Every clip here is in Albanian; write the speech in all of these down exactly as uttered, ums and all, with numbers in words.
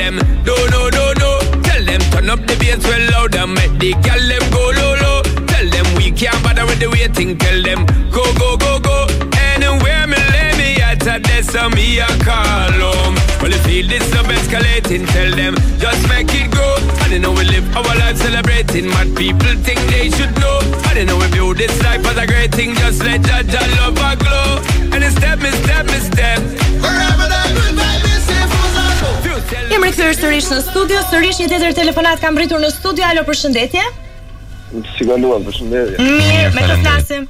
them, no, no, no, no. Tell them turn up the bass well loud and make the girl them go low, low. Tell them we can't bother with the waiting. Tell them go, go, go, go. Anywhere me lay me at a desk so me a call home. Well, you feel this love escalating. Tell them just make it go. I don't know we live our life celebrating. Mad people think they should know. I don't know we view this life as a great thing. Just let that, that love a glow. And a step, me step, me step. Wherever that good vibe is, if Jem rikthyer sërish në studio, sërish një tjetër telefonat ka mbritur në studio. Alo, përshëndetje. Si kaluat, përshëndetje. Mirë, me të flasim.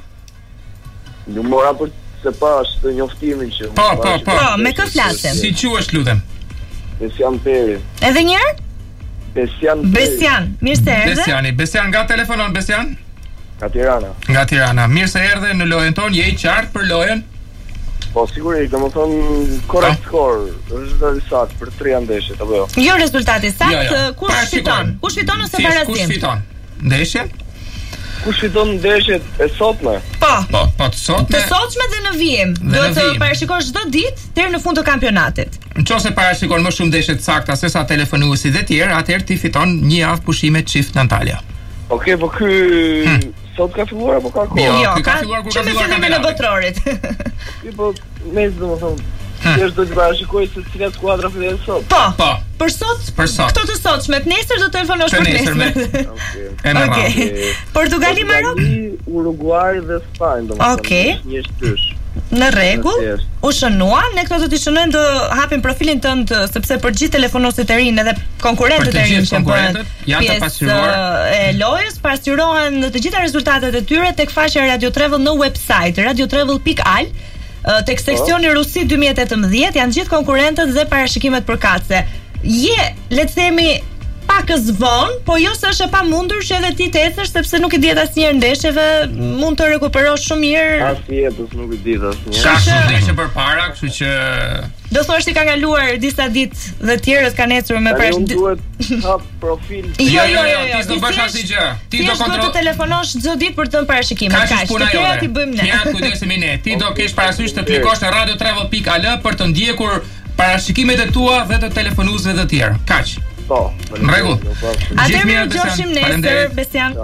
Ju mora për se pas të njoftimin që... Po, po, po. Po, me kë flasim? Si quhesh, lutem? Besian Peri. Edhe njërë? Besian Peri. Besian, mirë se erdhe. Besiani, Besian, nga telefonon, Besian? Nga Tirana. Nga Tirana, mirë se erdhe në lojën tonë, je i qartë për lojën? Po, sigurisht, do më thonë korrekt skor, rezultati sakt për tre ndeshjet, apo jo? Jo rezultati sakt, jo, jo. kush fiton? Kush fiton ose barazim? Kush fiton? Ndeshjen? Kush fiton ndeshjet e sotme? Po. Po, po të sotme. Të sotme dhe në vijim. Do të parashikosh çdo ditë deri në fund të kampionatit. Nëse parashikon më shumë ndeshje të sakta se sa telefonuesi dhe tjerë, atëherë ti fiton një javë pushime çift në Antalya. Okej, po ky hmm. sot ka filluar apo ka kohë? Jo, jo ka, ka filluar kur ka filluar kampionati. Në botrorit. Ti po mes domethënë Thjesht do të parashikoj se cilat skuadra fillojnë sot. Po. Po. Për sot, për sot. Këto të sotshme, nesër do të telefonosh për nesër. Okej. Okej. Portugali, Marok, Uruguay dhe Spanjë, domethënë. Okej. Një shtysh. Në rregull. U shënuan, ne këto do t'i shënojmë të hapim profilin tënd sepse për gjithë telefonosit e rinë edhe konkurrentët e rinë që bëhen janë të pasqyruar e lojës, pasqyrohen në të gjitha rezultatet e tyre tek faqja Radio Travel në website radio travel dot al. Tek seksioni Rusi dy mijë e tetëmbëdhjetë janë gjithë konkurrentët dhe parashikimet përkatëse. Je, le të themi, pakës vonë, po jo se është e pamundur që edhe ti të ecësh sepse nuk i dihet asnjëherë ndeshjeve, mund të rekuperosh shumë mirë. Asjetës nuk i dihet asnjëherë. Ka shumë ndeshje përpara, kështu që do thosh ti ka kaluar disa ditë dhe tjerët kanë ecur me parash. Unë duhet hap profil. Jo, jo, jo, ti do bësh asgjë. Ti do kontroll. Ti do të telefonosh çdo ditë për të dhënë parashikimet. Kaq. Të ti bëjmë ne. Ja, kujdesemi ne. Ti do kesh parasysh të klikosh në radio travel dot al për të ndjekur parashikimet e tua dhe të telefonuesve të tjerë. Kaq. Po. Në rregull. Atëherë ne dëgjojmë nesër, Besian.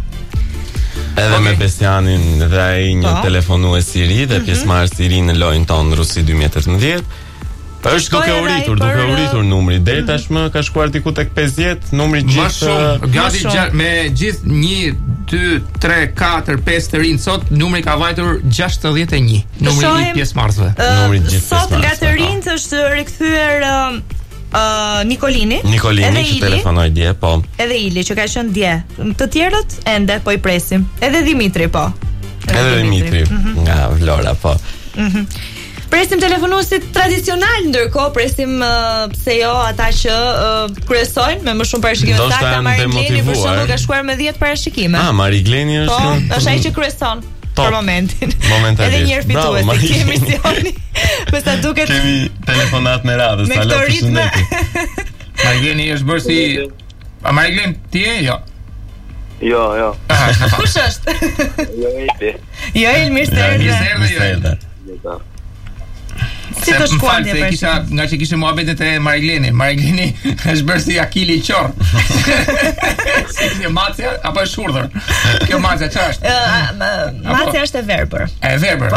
Edhe me Besianin dhe ai një telefonues i ri dhe pjesëmarrës i ri në lojën tonë Rusi dy mijë e tetëmbëdhjetë. Është duke u rritur, duke u rritur numri. Deri tashmë ka shkuar diku tek pesëdhjetë, numri gjithë gati me gjithë një, dy, tre, katër, pesë të rinë sot, numri ka vajtur gjashtëdhjetë e një. Numri i pjesëmarrësve. Numri i gjithë pjesëmarrësve. Sot nga të rinjt është rikthyer Uh, Nikolini. Nikolini që telefonoi dje, po. Edhe Ili që ka qenë dje. Të tjerët ende po i presim. Edhe Dimitri, po. Edhe, Edhe Dimitri, mm-hmm. nga Vlora, po. Mhm. Presim telefonuesit tradicional, ndërkohë presim uh, pse jo ata që uh, kryesojnë me më shumë parashikime të sakta. Marigleni për shembull ka shkuar me dhjetë parashikime. Ah, Marigleni është. Po, është ai që kryeson. Top. Për momentin. Momentalisht. Edhe një herë fitues të këtij emisioni. Për sa duket kemi telefonat me radhë, sa lo përshëndetje. Marigleni është bërë si A Mariglen ti je? Jo. Jo, jo. Kush është? Jo, Ili. Jo, Ili, mirë se erdhe. Mirë se erdhe. Si të shkuan dhe kisha, nga që kishe muhabetet e Marigleni. Marigleni është bërë si Akili i Qor. Si kjo Macja apo është shurdhër? Kjo Macja që është? Macja është e verbër. E verbër?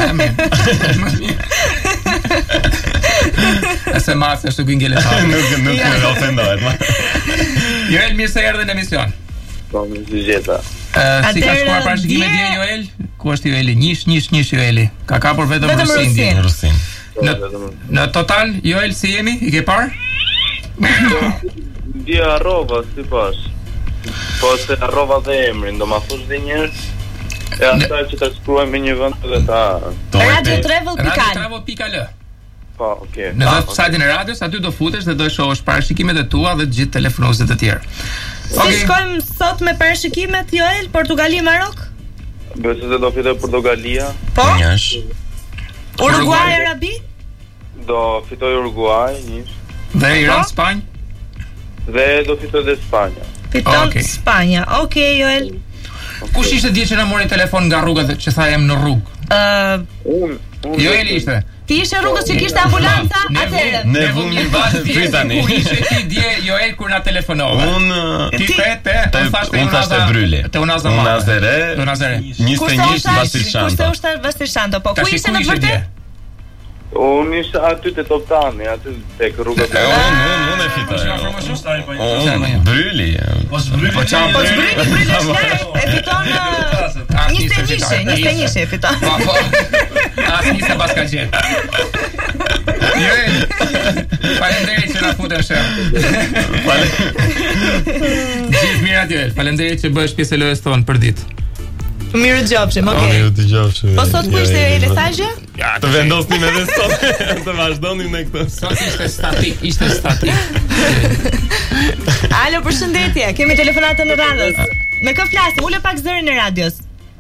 Ese Macja është të gjengele ta. Nuk nuk më ofendohet. Joel, mirë se erdhe në emision. Po, më si gjeta. Si ka shkuar parashikime dje, Joel? Ku është Joeli? Njish, njish, njish Joeli. Ka kapur vetëm Rusin. Rusin. Në, në total, Joel, si jemi? I ke parë? Dje arrova, si pash. Po se arrova dhe emrin, do ma thush dhe njërë. E ata që të shkruaj me një vënd dhe ta... Radio Travel dot al. Radio Travel dot al. Po, okej. Në dhe sajtin e radios, aty do futesh dhe do shohësh parashikimet e tua dhe të gjithë telefonuesit e tjerë. Si shkojmë sot me parashikimet, Joel? Portugali, Marok? Besoj se do fitoj Portugalia. Po? Njash. Uruguay, Arabi? Do fitoj Uruguay, njësh. Dhe Iran, Spanjë? Dhe do fitoj dhe Spanja. Fiton okay. Spanja. Okej, okay, Joel. Okay. Kush ishte dje që na mori telefon nga rruga dhe që tha jam në rrugë? Uh, Unë. Un Joel ishte. Ti ishe rrugës që kishte ambulanca atëherë. Ne vumi vati tani. Ku ishe ti dje jo el kur na telefonove? Un ti pete, un thashte Bryli. Te Unaza ma. Unazere. Unazere. njëzet e një Vastilçanto. Kushte ushta Vastilçanto, po ku ishe në vërtet? Unë isha aty te Toptani, aty tek rruga. Unë unë unë e fitoj. Bryli. Po Bryli. Po çam Bryli, Bryli e fiton njëzet e një, njëzet e një e fiton. Po. As nisë baska gjet. Jo. Faleminderit që na futën shëm. Gjithë mirë atje. Faleminderit që bëhesh pjesë e lojës tonë për ditë. Mirë dëgjofshim, okay. Mirë dëgjofshim. Po sot ku ishte mesazhi? Ja, të vendosnim edhe sot. Të vazhdonim me këtë. Sot ishte statik, ishte statik. Alo, përshëndetje. Kemi telefonatën në radhës. Me kë flasim? Ule pak zërin e radios.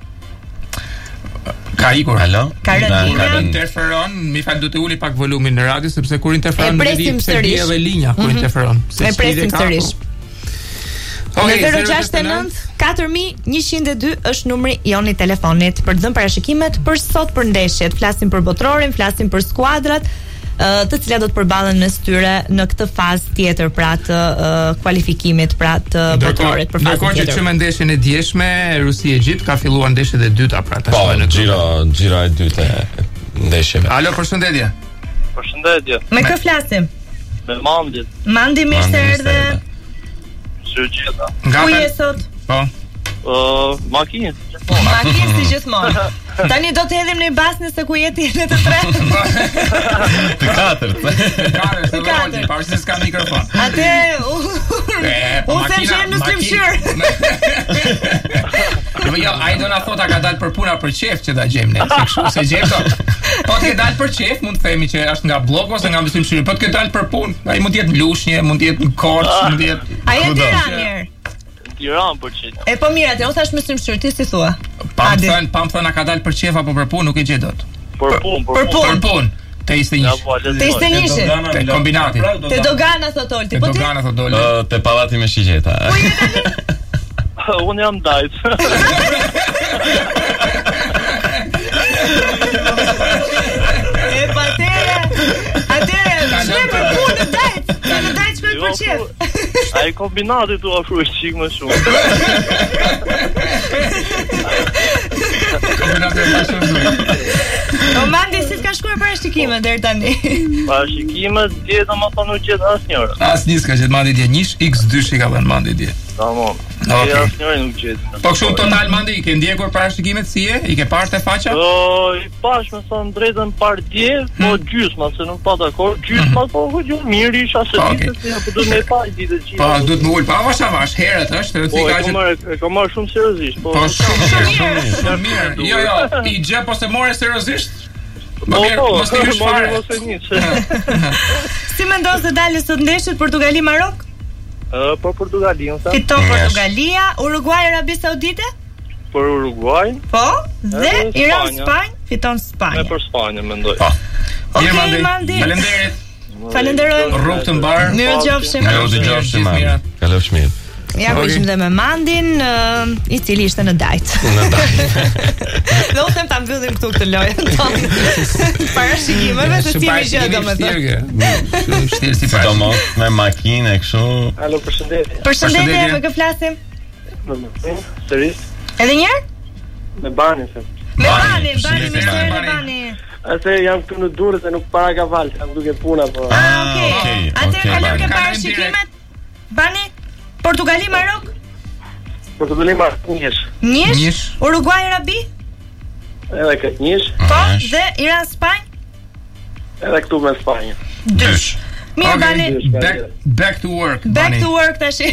Ka ikur. Alo? Ka rënë. Ka interferon, mi fal do të uli pak volumin në radio sepse kur interferon me linja, se di edhe linja kur interferon. E presim sërish. Okay, zero gjashtë e nëntë katër mijë njëqind e dy është numri joni telefonit për të dhënë parashikimet për sot për ndeshjet. Flasim për botrorin, flasim për skuadrat, të cilat do të përballen mes tyre në këtë fazë tjetër, pra të kualifikimit, pra të botrorit për fazën tjetër. Ndërkohë që çmë ndeshjen e djeshme Rusi-Egjipt ka filluar ndeshjet e dyta, pra tash po në xhiro, xhira e dytë e ndeshjeve. Alo, përshëndetje. Përshëndetje. Me kë flasim? Me Mandit. Mandi mirë se erdhe. Shëgjeta. Ku je sot? Po. Uh, makinë. Makinë si gjithmonë. Tani do të hedhim në basnë se ku jeti në të tre. Të katërt. Të katërt, të katërt. Pa se s'ka mikrofon. Atë u them që në slimshir. Jo, ai do na thotë ka dalë për puna për qef që ta gjejmë ne. Kështu se gjejmë. Po të dalë për qef, mund të themi që është nga blloku ose nga slimshir. Po të dalë për punë, ai mund të jetë në Lushnjë, mund të jetë në Korçë, mund të jetë. Ai e Tiranë. Tiranë për çit. E po mirë atë, unë thash me slimshir, ti si thua? Pam thën, pam thën ka dalë për qef apo për punë, nuk e gjej dot. Për punë, për punë. Për punë. Te ishte një. Te ishte një. Te kombinati. Te dogana thot Olti, po ti. Te dogana thot Olti. Te pallati me shigjeta. Po je tani? Unë jam dajt. E patere. Atere, shme për punë dajt. Në dajt shme për qef. Ai kombinati tu afruj çik më shumë. Kombinati më shumë. O Mandi, si t'ka shkuar parashikimet deri tani? Parashikimet dje domethënë u gjet asnjëra. Asnjë s'ka gjet Mandi dje, një iks dy shi ka dhënë Mandi dje. Tamam. Okay. Asnjëra nuk gjet. Po kështu total Mandi, i ke ndjekur parashikimet si e? I ke parë te faqa? Po, i pash me sa drejtën par dje, po gjysma se nuk pa dakord, gjysma po u gjë mirë isha se ditë se apo do me pa ditë gjithë. Po, duhet më ul pa avash avash herët është, edhe si ka që e kam marrë shumë seriozisht, po. Po shumë mirë, shumë mirë. Jo, jo, i gjë po se morë seriozisht. Po, po, mos i hysh fare. Si mendon se dalë sot ndeshjet Portugali-Marok? Ë, po Portugali, unë them. Fiton Portugalia, Uruguay-Arabi Saudite? Për Uruguay. Po, dhe Iran-Spanjë, fiton Spanja. Me për Spanjën mendoj. Po. Okej, Mandi. Faleminderit. Falenderoj. Rrugë të mbar. Mirë dëgjofshim. Mirë dëgjofshim. Kalofsh mirë. Ja ku ishim dhe me Mandin, uh, i cili ishte në dajt. Në dajt. Dhe u them ta mbyllim këtu këtë lojë tonë. Parashikimeve se si më gjë domethënë. Shumë vështirë si para. Domos me makinë kështu. Alo, përshëndetje. Përshëndetje, me kë flasim? Sërish? Edhe një herë? Me Bani them. Me Bani, Bani, me Bani. Ase jam këtu në Durrës e nuk para ka val, jam duke puna po. Ah, okay. Atë kalojmë ke parashikimet. Bani? Portugali, Marok? Portugali, Marok, njësh. Njësh? Uruguay, Arabi? Edhe këtë njësh. Po, dhe Iran, Spanjë? Edhe këtu me Spanjë. Dysh. Mirë, Bani. Back, back to work, Back Bani. to work, tashi.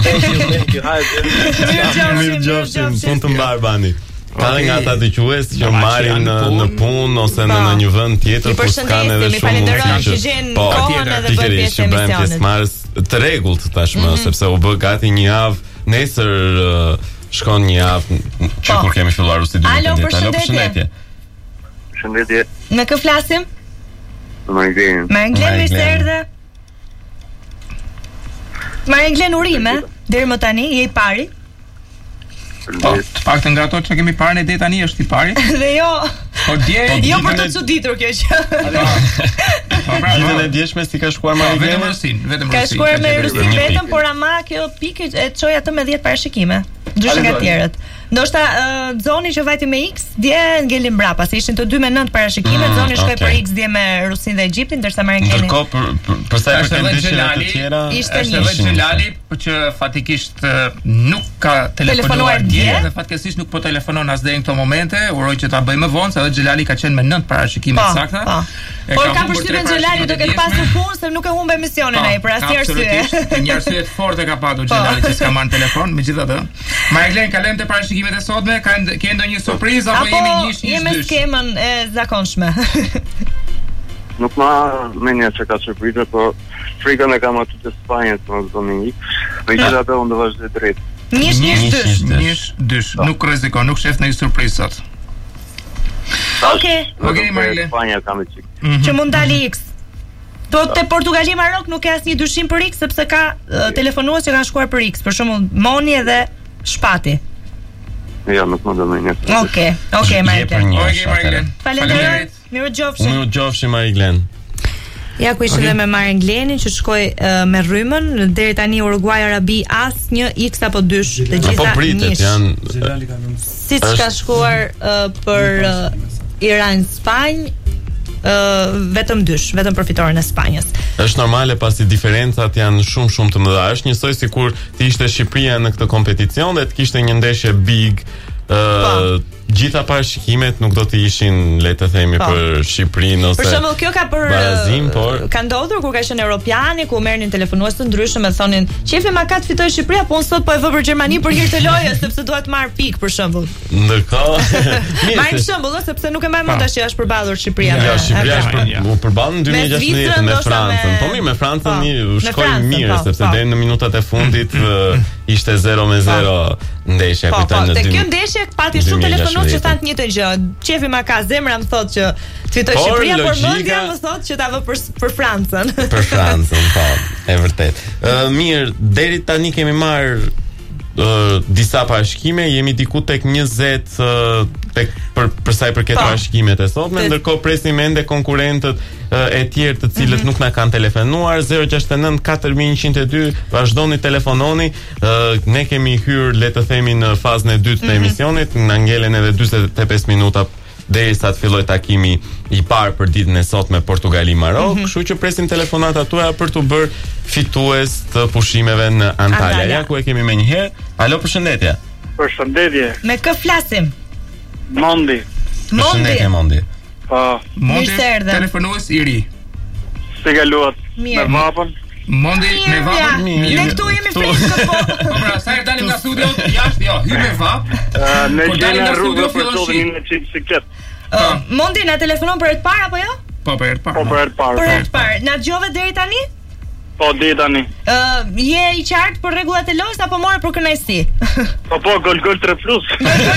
Mirë gjofshim, punë të mbar Bani. Ka dhe nga ata të ques që marrin në, në punë ose në, në një vend tjetër ku s'kan edhe shumë mundësi që gjen kohën edhe bën pjesë e emisionit. Pjesëmarrës të rregullt tashmë, sepse u bë gati një javë, nesër uh, shkon një javë që kur kemi filluar Rusi dy mijë e njëzet. Alo, përshëndetje. Përshëndetje. Me kë flasim? Me Glen. Me Glen, mirë se erdhe. Me Glen urime, deri më tani je i pari. Po, të paktën nga ato që kemi parë ne deri tani është i pari. Dhe jo, Po dje, jo për të çuditur kjo që. Ditën e djeshme si ka shkuar Marigleni? Vetëm Rusin, vetëm Rusin. Ka shkuar me Rusin vetëm, por ama kjo pikë e çoi atë me dhjetë parashikime. Ndryshe nga tjerët. Ndoshta uh, Zoni që vajti me X dje ngeli mbrapa, se ishin të dy me nëntë parashikime, mm, Zoni shkoi okay. për X dje me Rusin dhe Egjiptin, ndërsa Marigleni. Ndërkohë për për, për sa i përket ndeshjeve të tjera, ishte një Xhelali, por që fatikisht nuk ka telefonuar dje dhe fatkeqësisht nuk po telefonon as deri në këto momente. Uroj që ta bëj më vonë, se edhe Xhelali ka qenë me nëntë parashikime të sakta. Por ka përshtypjen Xhelali do ketë pasur punë se nuk e humbe misionin ai për asnjë arsye. Absolutisht, një arsye të fortë ka patur Xhelali që s'ka marrë telefon, megjithatë. Marigleni kalojmë te parashikimet e sotme, ka ke ndonjë surprizë apo jemi njësh njësh? Jemi skemën e zakonshme. Nuk ma me një që ka surprizë, por frikën e kam aty të Spanjës, më zonë një. Megjithatë unë do vazhdoj drejt. Njësh njësh dysh. Njësh dysh. Nuk rrezikon, nuk shef ndonjë surprizë sot. Okej. Okej, Marigleni. Spanja kam e çik. Që mund dali X. Po te Portugali Marok nuk ka asnjë dyshim për X sepse ka uh, telefonues që kanë shkuar për X, për shembull Moni edhe Shpati. Jo, nuk më do më një. Okej, okej Marigleni. Okej Marigleni. Faleminderit. Mirëgjofshi. Mirëgjofshi Marigleni. Ja ku ishte okay. me Marigleni që shkoi uh, me rrymën deri tani Uruguay Arabi asnjë X apo dysh, të gjitha po pritet janë siç ka shkuar uh, për uh, Iran Spanjë uh, vetëm dysh, vetëm për fitoren e Spanjës. Është normale pasi diferencat janë shumë shumë të mëdha. Është njësoj sikur të ishte Shqipëria në këtë kompeticion dhe të kishte një ndeshje big. Uh, gjitha parashikimet nuk do të ishin, le të themi, pa. për Shqipërinë ose për shembull kjo ka për barazim, por ka ndodhur kur ka qenë europiani ku merrnin telefonues të ndryshëm e thonin "Qefi ma ka të fitoj Shqipëria, po unë sot po e vë për Gjermani për hir të lojës sepse dua të marr pikë për shembull." Ndërkohë, marrim shembull sepse nuk e mbaj mend tash që është përballur Shqipëria. Jo, Shqipëria është për u përballën në dy mijë e gjashtëdhjetë me Francën. Po mirë, me Francën një shkoi mirë sepse deri në minutat e fundit ishte zero me zero ndeshja kujton në dy. Te kjo ndeshje pati shumë telefonues që thanë të njëjtën gjë. Qefi ma ka zemra më thotë që të fitoj Shqipëria, por mendja më thotë që ta vë për për Francën. Për Francën, po, e vërtet. Ë uh, mirë, deri tani kemi marr uh, disa parashikime, jemi diku tek njëzet uh, tek për për sa i përket parashikimet e sotme, ndërkohë presim ende konkurrentët uh, e tjerë të cilët mm-hmm. nuk na kanë telefonuar. Zero gjasht e nëntë katër mijë njëqind e dy vazhdoni telefononi. Uh, ne kemi hyrë, le të themi, në fazën e dytë të mm-hmm. emisionit, na ngelen edhe dyzet e pesë minuta derisa të filloj takimi i parë për ditën e sotme Portugali-Marok, kështu mm-hmm. që presim telefonata tuaja për të bërë fitues të pushimeve në Antalya. Antalya. Ja ku e kemi më një herë. Alo, përshëndetje. Përshëndetje. Me kë flasim? Mondi. Përshëndetje Mondi. Po. Mondi, telefonues i ri. Si kaluat? Me vapën? Mondi me vapën? Ne këtu jemi freskë po. Po pra, sa e dalim nga studio, jashtë, jo, hy me vap. Ne jemi në rrugë për të dhënë një ciklet. Mondi na telefonon për herë të parë apo jo? Po, për herë të parë. Po, për herë të parë. Për herë të parë. Na dëgjove deri tani? Po, deri tani. Ë, je i qartë për rregullat e lojës apo more për kënaqësi? Po, po, gol gol tre plus.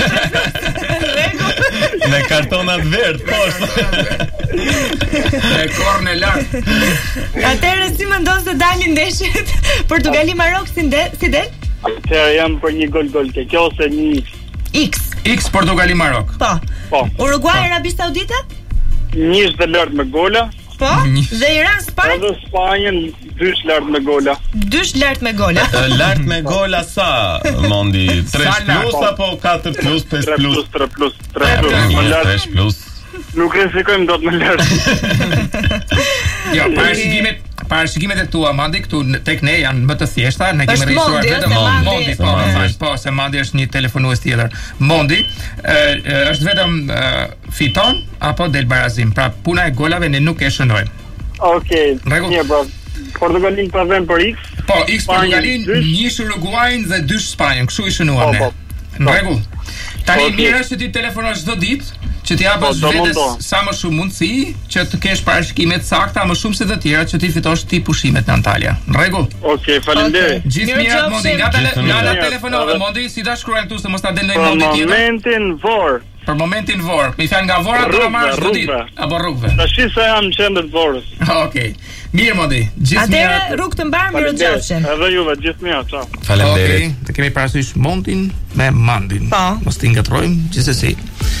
Me kartonat verdh poshtë. Me kornë lart. Atëherë si mendon se dalin ndeshjet Portugali-Marok si del? Si del? Atëherë jam për një gol gol ke kjo ose një X. X Portugali-Marok. Po. Po. Uruguay-Arabi Saudite? Njësh dhe lart me gola. Po? Dhe Iran-Spanjë? Edhe Spanjën dysh lart me gola. Dysh lart me gola. Lart me gola sa, Mondi? tre plus apo katër plus, pesë plus? tre plus, tre plus, tre plus. Nuk rrezikojmë dot me lart. Jo, parashikimet, parashikimet e tua Mondi këtu tek ne janë më të thjeshta, ne kemi regjistruar vetëm Mondi, po, po, se Mondi është një telefonues tjetër. Mondi është vetëm fiton apo del barazim. Pra puna e golave ne nuk e shënojmë. Okej. Mirë, bro. Portugalin pa vend për X. Po, X Portugalin, njësh Uruguayn dhe dysh Spanjën, kështu i shënuam ne. Në rregull. Tani mirë është që ti telefonosh çdo ditë, që ti japësh vetes sa më shumë mundësi që të kesh parashikime të sakta më shumë se të tjerat që ti fitosh ti pushimet në Antalya. Në rregull? Okej, faleminderit. Gjithë mirat Mondi, nga nga telefonove Mondi, si ta shkruajmë këtu se mos ta del ndonjë Mondi tjetër. Për momentin vor. Për momentin vor. Mi thën nga Vora do ta marrësh çdo ditë apo rrugëve. Tash sa jam në qendër të Vorës. Okej. Mirë Mondi, gjithë mirat. Atëherë rrugë të mbar, mirëgjofshin. Edhe juve gjithë mirat, ciao. Faleminderit. Okej, të kemi parasysh Mondin me Mandin. Po. Mos ti ngatrojmë, gjithsesi.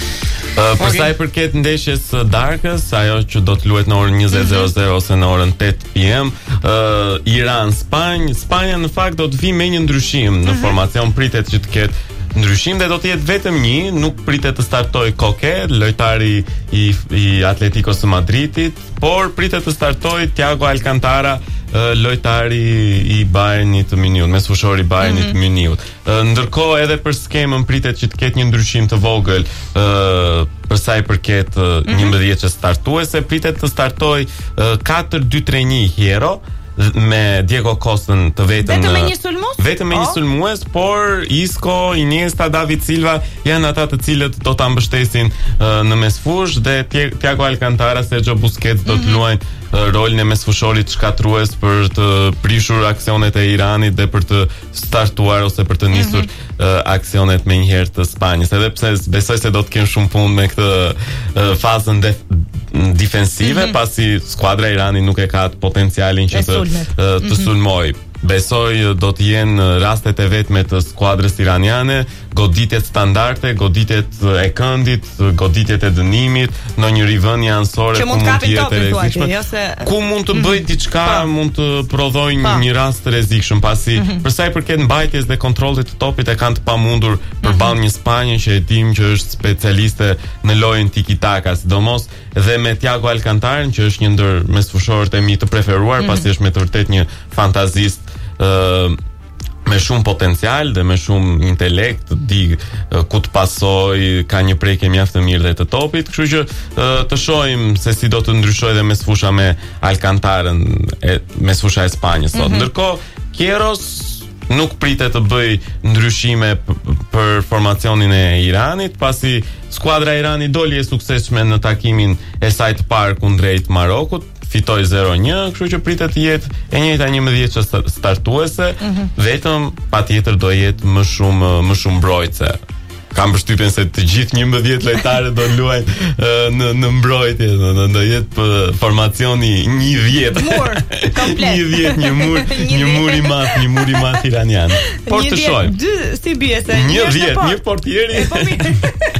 Uh, për sa i përket ndeshjes së darkës, ajo që do të luhet në orën njëzet e zero ose në orën tetë p m, uh, Iran Spanjë, Spanja në fakt do të vi me një ndryshim në formacion, pritet që të ketë ndryshim dhe do të jetë vetëm një, nuk pritet të startoj Koke, lojtari i, i Atleticos së Madridit, por pritet të startoj Thiago Alcantara, lojtari i Bayernit të Muniut, mesfushori i Bayernit të Muniut. Ndërkohë edhe për skemën pritet që të ketë një ndryshim të vogël për sa i përket njëmbëdhjetë startuese, pritet të startoj katër dy tre një Hierro me Diego Costën të vetëm vetëm me një sulmues? Vetëm me një sulmues, por Isco, Iniesta, David Silva janë ata të cilët do ta mbështesin uh, në mesfush dhe Thiago Alcantara, Sergio Busquets do të luajnë uh, rolin e mesfushorit shkatrues për të prishur aksionet e Iranit dhe për të startuar ose për të nisur uh, aksionet me njëherë të Spanjës. Edhe pse besoj se do të kenë shumë punë me këtë uh, fazën def defensive, mm -hmm. pasi skuadra e Iranit nuk e ka atë potencialin që të, të mm -hmm. sulmoj. Besoj do të jenë rastet e vetme të skuadrës iraniane, goditjet standarde, goditjet e këndit, goditjet e dënimit, në një rivënie anësore që ku mund mund të jetë e rrezikshme, jo se... ku mund të bëj diçka, mm -hmm. mund të prodhoj një rast të rrezikshëm, pasi mm -hmm. për sa i përket mbajtjes dhe kontrollit të topit e kanë të pamundur përballë mm -hmm. një Spanjë që e dim që është specialiste në lojën tiki-taka, sidomos dhe me Thiago Alcantara, që është një ndër mesfushorët e mi të preferuar, mm -hmm. pasi është me të vërtet një fantazist uh, me shumë potencial dhe me shumë intelekt, di uh, ku të pasoj, ka një prekje mjaft të mirë dhe të topit, kështu që uh, të shohim se si do të ndryshojë dhe mesfusha me Alcantarën, e, mesfusha e Spanjës sot. Mm -hmm. Ndërkohë, Kieros nuk pritet të bëj ndryshime për formacionin e Iranit, pasi skuadra e Iranit doli e suksesshme në takimin e saj të parë kundrejt Marokut, fitoi zero një, kështu që pritet të jetë e njëjta njëmbëdhjetë startuese, mm -hmm. vetëm patjetër do jetë më shumë më shumë mbrojtëse. Kam përshtypjen se të gjithë njëmbëdhjetë lojtarët do luajnë uh, në në mbrojtje, do do jetë formacioni një dhjetë. Mur komplet. një dhjetë, një mur, një mur i madh, një mur i madh iranian. Por të shohim. Dy si bie se një dhjetë, një portieri. Po mirë.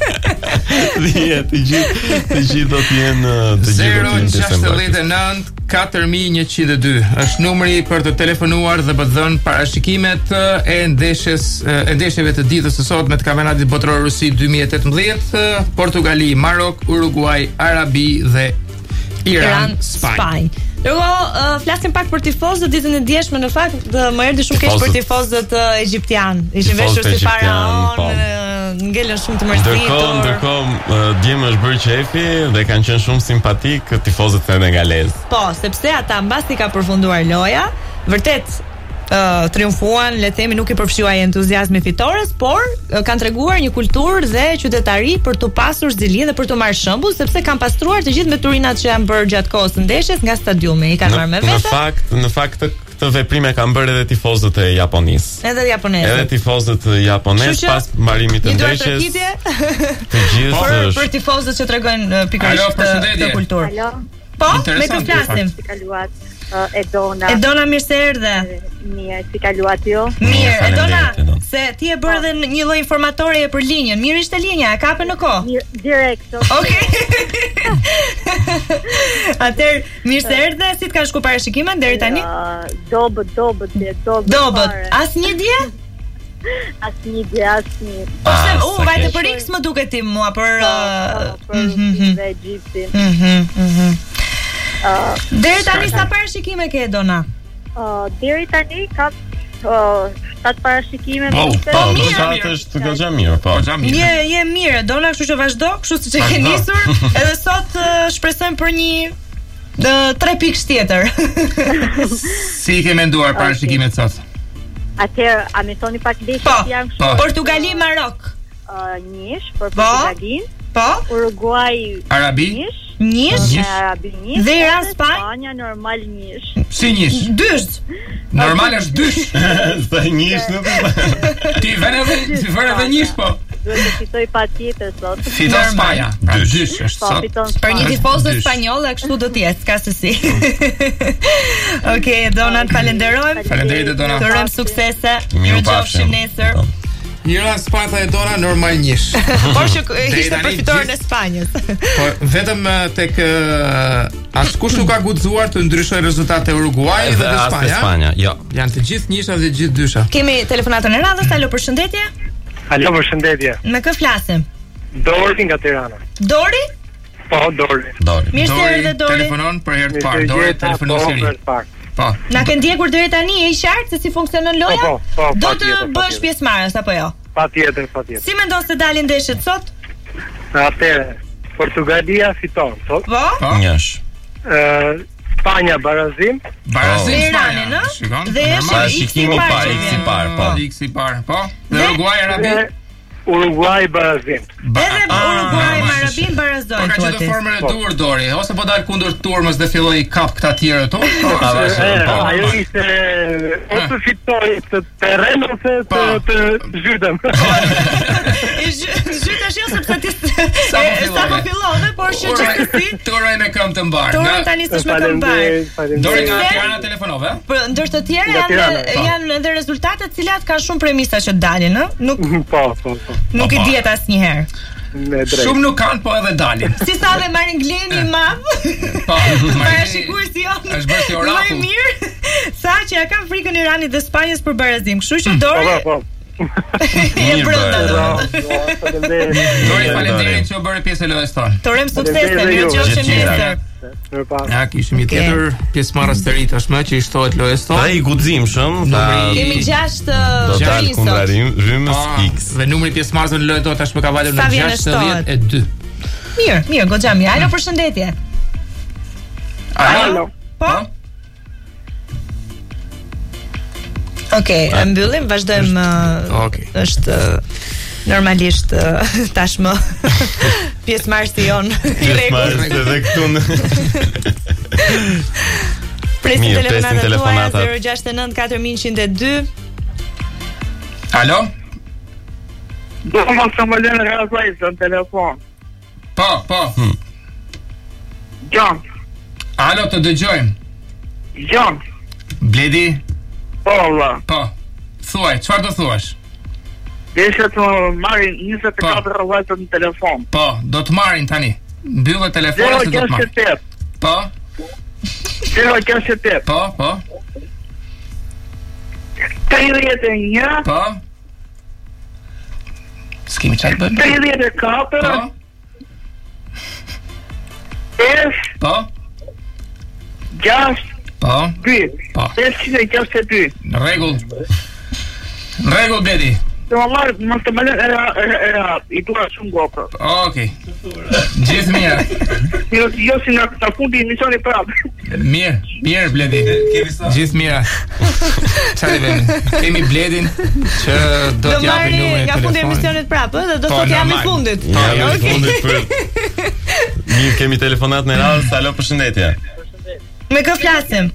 dhjetë, të gjithë, të gjithë do të jenë të gjithë zero gjashtëdhjetë e nëntë katër mijë njëqind e dy është numri për të telefonuar dhe për të dhënë parashikimet e ndeshjes e ndeshjeve të ditës së sotme të kampionatit botëror Rusi dy mijë e tetëmbëdhjetë, Portugali, Marok, Uruguay, Arabi dhe Iran, Iran Spanjë. Dërgo, uh, flasim pak për tifozët ditën e djeshme, në fakt më erdhi shumë keq për tifozët uh, egjiptian. Ishin veshur si faraon, uh, ngelën shumë të mërzitur. Ndërkohë, ndërkohë uh, djem është bërë qefi dhe kanë qenë shumë simpatik tifozët senegalezë. Po, sepse ata mbasi ka përfunduar loja, vërtet Uh, triumfuan, le të themi, nuk i përfshiuaj entuziazmi fitores, por uh, kanë treguar një kulturë dhe qytetari për të pasur zili dhe për të marrë shembull, sepse kanë pastruar të gjithë meturinat që janë bërë gjatë kohës së ndeshjes nga stadiumi, i kanë marrë me vete. Në fakt, në fakt këtë veprime kanë bërë edhe tifozët e Japonisë. Edhe japonezët. Edhe tifozët japonesë pas marrimit të ndeshjes. Të gjithë për, për tifozët që tregojnë uh, pikërisht këtë kulturë. Po, me të flasim. Uh, Edona. Edona, mirë se erdhe. Mirë, si kaluat jo? Mirë, Edona, se ti e bërë dhe një lloj informatore për linjën. Mirë ishte linja, e kape në kohë? Mirë, direkt. Okej. Atëherë, mirë se erdhe, si të kanë shku parashikimet deri tani? Dobët, dobët, dobët. Dobët. Asnjë dje? Asnjë dje, asnjë. Ose, u, vajte për X më duket ti mua për për Egjiptin. Mhm, mhm. Uh, deri tani sa parashikime ke, Dona? Uh, deri tani ka shtat uh, parashikime. Po, po, mirë, është goxha mirë, po. Je je mirë, Dona, kështu që vazhdo, kështu siç e ke nisur, edhe sot uh, shpresojmë për një uh, tre pikë tjetër. Si ke menduar parashikimet sot? Atëherë, a më thoni pak ndeshjet janë kështu? Portugali, Marok. Uh, Njësh për Portugalin. Po. Uruguay, Arabi. Njësh. Njësh, Arabi njësh, dhe Iran Spanjë. Spanja normal njësh. Si njësh? Dysh. Normal është dysh. Sa njësh nuk është. Ti vjen edhe ti vjen edhe njësh po. Duhet të fitoj patjetër sot. Fiton Spanja. Dysh është sot. Për një tifozë spanjolle kështu do të jetë, ka se si. Okej, Donat, falenderojmë. Faleminderit Donat. Të urojmë suksese. Mirë gjofshim nesër. Mira Sparta e Dora normal njësh. Por që ishte për fitoren e Spanjës. Po vetëm tek askush nuk ka guxuar të ndryshojë rezultatet e Uruguay dhe të Spanja. Spanja, jo. Janë të gjithë njësha dhe të gjithë dysha. Kemi telefonatën e radhës, alo, përshëndetje. Alo, përshëndetje. Me kë flasim? Dori nga Tirana. Dori? Po, Dori. Dori. Mirë se erdhe Dori. Telefonon për herë të parë. Dori telefonon seri. Po. Na ke ndjekur deri tani e i qartë se si funksionon loja? Po, po, do të bësh pjesëmarrës apo jo? Patjetër, patjetër. Si mendon se dalin ndeshjet sot? Atëherë, Portugalia fiton, sot. Po? Njësh. Ë, Spanja barazim. Barazim Spanja, Spanja. Shikon? Dhe është X i parë. X i parë, po. X i parë, po. Dhe Uruguay Arabi. Uruguay barazim. Edhe Uruguay me Arabin barazojnë. Po ka qenë formën e dur Dori, ose po dal kundër turmës dhe filloi kap këta të tjerë to. Ajo ishte ose fitoi të terren ose të të zhytëm. Zhyt tash jo sepse ti sa po fillove, por që gjithsesi Torë me këmbë të mbar. Torë tani s'është me këmbë të mbar. Dori nga Tirana telefonove. Po ndër të tjerë janë janë edhe rezultate të cilat kanë shumë premisa që dalin, ë? Nuk po, po, po. Nuk i diet asnjëherë. Shumë nuk kanë, po edhe dalin. Si sa dhe marrin Gleni i madh. Po, para shikuesi jon. Është bërë si orakull. Më mirë sa që ja kanë frikën Iranit dhe Spanjës për barazim. Kështu që Dori. Po, po. Je brenda. Dori, faleminderit që u bëre pjesë e lojës tonë. Të urojmë sukses, mirëqofshim nesër. Ja, kishim një tjetër pjesëmarrës të ri tashmë që i shtohet lojës tonë. Ai guximshëm, kemi gjashtë total kundër rrymës X. Dhe numri pjesëmarrësve në lojë tonë tashmë ka valur në gjashtëdhjetë e dy. Mirë, mirë, goxha mirë. Alo, përshëndetje. Alo. Po? Okej, okay, mbyllim, vazhdojmë. Okej. Okay. Është normalisht tashmë pjesëmarrësi jon i rregullt. Edhe këtu. Presim telefonata zero gjasht e nëntë katër mijë njëqind e dy. Alo? Do të mos më lënë rrezaj në telefon. Po, po. Hmm. Jon. Alo, të dëgjojmë. Jon. Bledi? Po, valla. Po. Thuaj, çfarë do thuash? Desha të marrin njëzet e katër vajtë në telefon. Po, do të marrin tani. Mbyllë telefonin se do të marrin. Po. zero gjasht e tetë. Po, po. tridhjetë e një. Po. S'kemi çaj bën. tridhjetë e katër. Po. pesë. Po. gjasht. Po. dy. Po. pesëqind e gjashtëdhjetë e dy. Në rregull. Në rregull, Bledi. Do më marrë, mos të më lënë era, era, era, i tua shumë gopë. Okej. Gjithë mirë. Jo, jo si në të fundi emisioni prapë. Mirë, mirë Bledi. Gjithë mirë. Çfarë vëmë? Kemi Bledin që do të japë numrin e telefonit. Nga fundi emisionit prapë, dhe do të thotë jam i fundit. Po, jam i fundit për. Mirë, kemi telefonat në radhë. Alo, përshëndetje. Me kë flasim?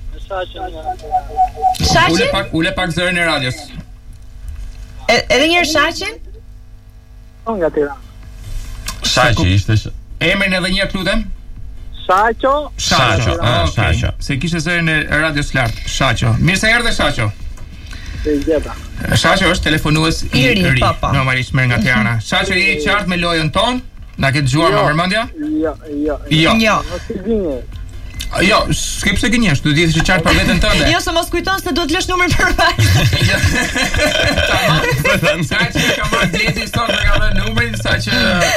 Shaqin? Ule pak, ule pak zërin e radios. E, edhe njërë Shaqin? Nga Tirana. Shaqi ishte. Emrin edhe një lutem? Shaqo. Shaqo. Ah, Shaqo. Se kishte zërin e radios lart. Shaqo. Mirë se erdhe Shaqo. E gjeta. Shaqo është telefonues i ri. Normalisht merr nga Tirana. Shaqo, je i qartë me lojën tonë? Na ke dëgjuar me përmendje? Jo, jo. Jo. Jo. Mos i gënje. Jo, s'ke pse gënjesh, du të jesh qartë për veten tënde. Jo, se mos kujton se do të lësh numrin për vajzë. Tamam. Sa që ka marrë Bledi sot me ka dhënë numrin, sa që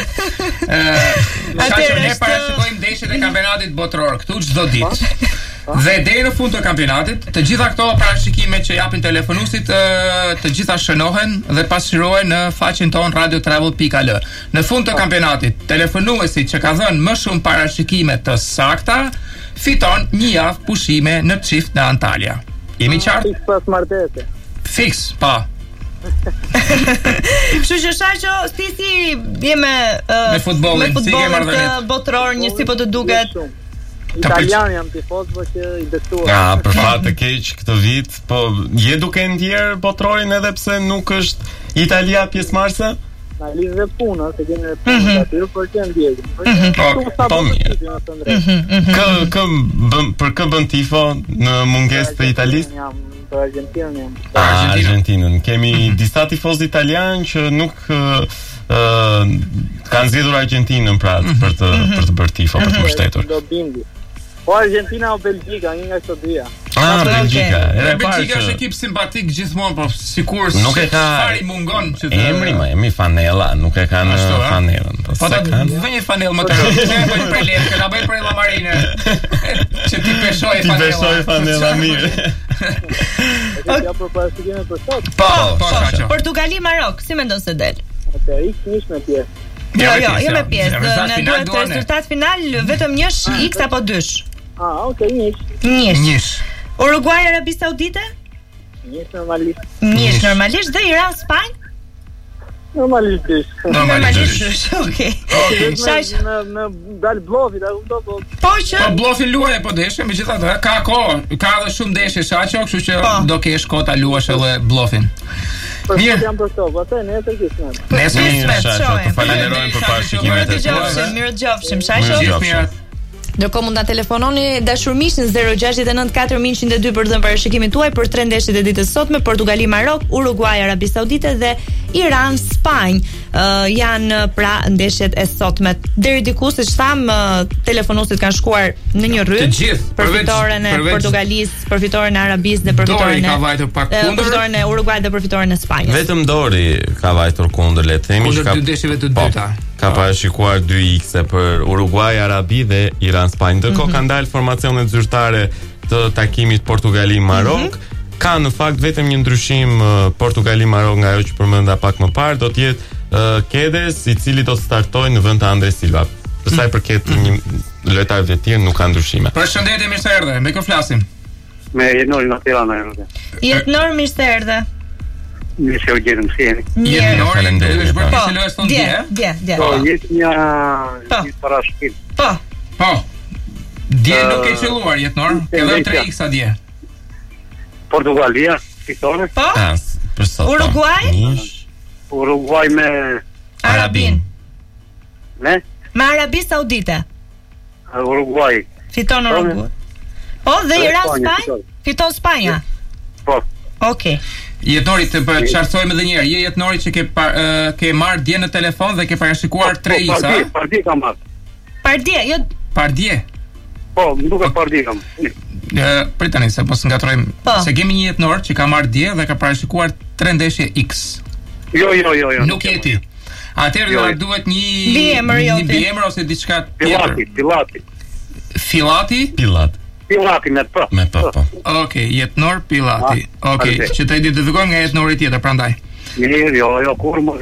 sa që ne parashikojmë ndeshjet e kampionatit botëror këtu çdo ditë. Dhe deri në fund të kampionatit, të gjitha këto parashikimet që japin telefonuesit, të gjitha shënohen dhe pasqyrohen në faqen tonë radio travel dot al. Në fund të kampionatit, telefonuesi që ka dhënë më shumë parashikime të sakta fiton një javë pushime në çift në Antalya. Jemi qartë? Fiks pas martese. Fiks, pa. Kështu që Shaqo, si si jeme uh, me futbollin, me si ke marrë futbollin botëror, një si po të duket. Italian jam tifoz, po që i besuar. Ja, për fat të keq këtë vit, po je duke ndjer botrorin edhe pse nuk është Italia pjesëmarrëse? Na lidhe puna, se kemi punë aty, por që ndjejmë. Po, po mirë. Kë kë bën për kë bën tifo në mungesë të Italisë? Jam për Argentinën jam. Ah, Argentinën. Kemi disa tifozë italianë që nuk uh, uh, kanë zgjedhur Argentinën pra për të për të bërë tifo, për të mbështetur. Do bindi. Po Argentina o Belgjika, një nga këto dyja. Ah, Belgjika. Edhe Belgjika është ekip simpatik gjithmonë, po sikur nuk e ka fare mungon që të emri, më emri Fanella, nuk e kanë Fanellën. Po ta vë një fanellë më të rëndë, ne bëjmë për lekë, na bëjmë për la Marine. Që ti peshoj Fanella. Ti peshoj Fanella mirë. Ja për parasikimin për sot. Po, po, Portugali Marok, si mendon se del? Atë ik nish me pjesë. Jo, jo, jo me pjesë. Ne duhet rezultat final vetëm njësh X apo dysh. Ah, okay, nish. Nish. Nish. Uruguay Arabi Saudite? Nish normalisht. Nish normalisht dhe Iran Spanjë? Normalisht dysh. Normalisht dysh. Okej. Shash në në dal blofi, ta kuptoj po. Po që Po blofi luaj po deshe, megjithatë ka kohë, ka edhe shumë ndeshje shaqo, kështu që do kesh kohë ta luash edhe blofin. Mirë, jam për to, pastaj nesër kismet. Nesër kismet. Falenderojmë për parashikimet e tuaja. Mirëgjofshim, Shaqo. Ndërkohë mund ta telefononi dashurmiq në zero gjashtë nëntë katër njëzet e dy për dhënë parashikimin tuaj për tre ndeshjet e ditës sotme: Portugali Marok, Uruguay Arabi Saudite dhe Iran Spanjë. Uh, janë pra ndeshjet e sotme. Deri diku siç tham, uh, telefonuesit kanë shkuar në një rrymë për fitoren e Portugalisë, për fitoren e Arabisë dhe për fitoren e ka vajtur pak kundër, për fitoren e Uruguay dhe për fitoren e Spanjës. Vetëm Dori ka vajtur kundër, le të themi, ka ndeshjeve të dyta. Ka parashikuar dy X për Uruguay Arabi dhe Iran Spanjë. Ndërkohë mm -hmm. kanë dalë formacionet zyrtare të takimit Portugali Marok. Mm -hmm. Ka në fakt vetëm një ndryshim uh, Portugali Marok nga ajo që përmenda pak më parë, do të jetë uh, Kedes, i cili do të startojë në vend të Andre Silva. Për sa i përket mm -hmm. një lojtarëve të tjerë nuk ka ndryshime. Përshëndetje, mirë se erdhe. Me kë flasim? Me Jetnor nga Tirana erdhe. Jetnor, mirë se erdhe. Mirë se u gjetëm si jeni. Jetnor, është bërë po, që lojës tonë dje? Dje, dje. Po, jetë një një parashkim. Po. Po. Dje nuk e qelluar Jetnor, edhe tre X-a dje. Portugalia, fitore. Po. Për sot. Uruguay? Uruguay me Arabin. Ne? Me Arabi Saudite. Uruguay. Fiton Uruguay. Po, dhe Iran Spanjë? Fiton Spanja. Po. Okej. Jetnori të qartësojmë edhe një herë. Je Jetnori që ke par, uh, ke marrë dje në telefon dhe ke parashikuar tre X-a. Pardje, pardje kam marrë. Pardje, jo Pardje. Po, më duket pardje kam. Ë, pritani se mos ngatrojmë. Se kemi një Jetnor që ka marrë dje dhe ka parashikuar tre ndeshje X. Jo, jo, jo, jo. Nuk je ti. Atëherë jo, duhet një biemër, një biemër ose diçka tjetër. Pilati, Pilati. Filati? Pilat. Pilati me p. Me p, po. Okej, Jetnor Pilati. Okej, që të identifikojmë nga Jetnori tjetër, prandaj. Mirë, jo, jo, kur më.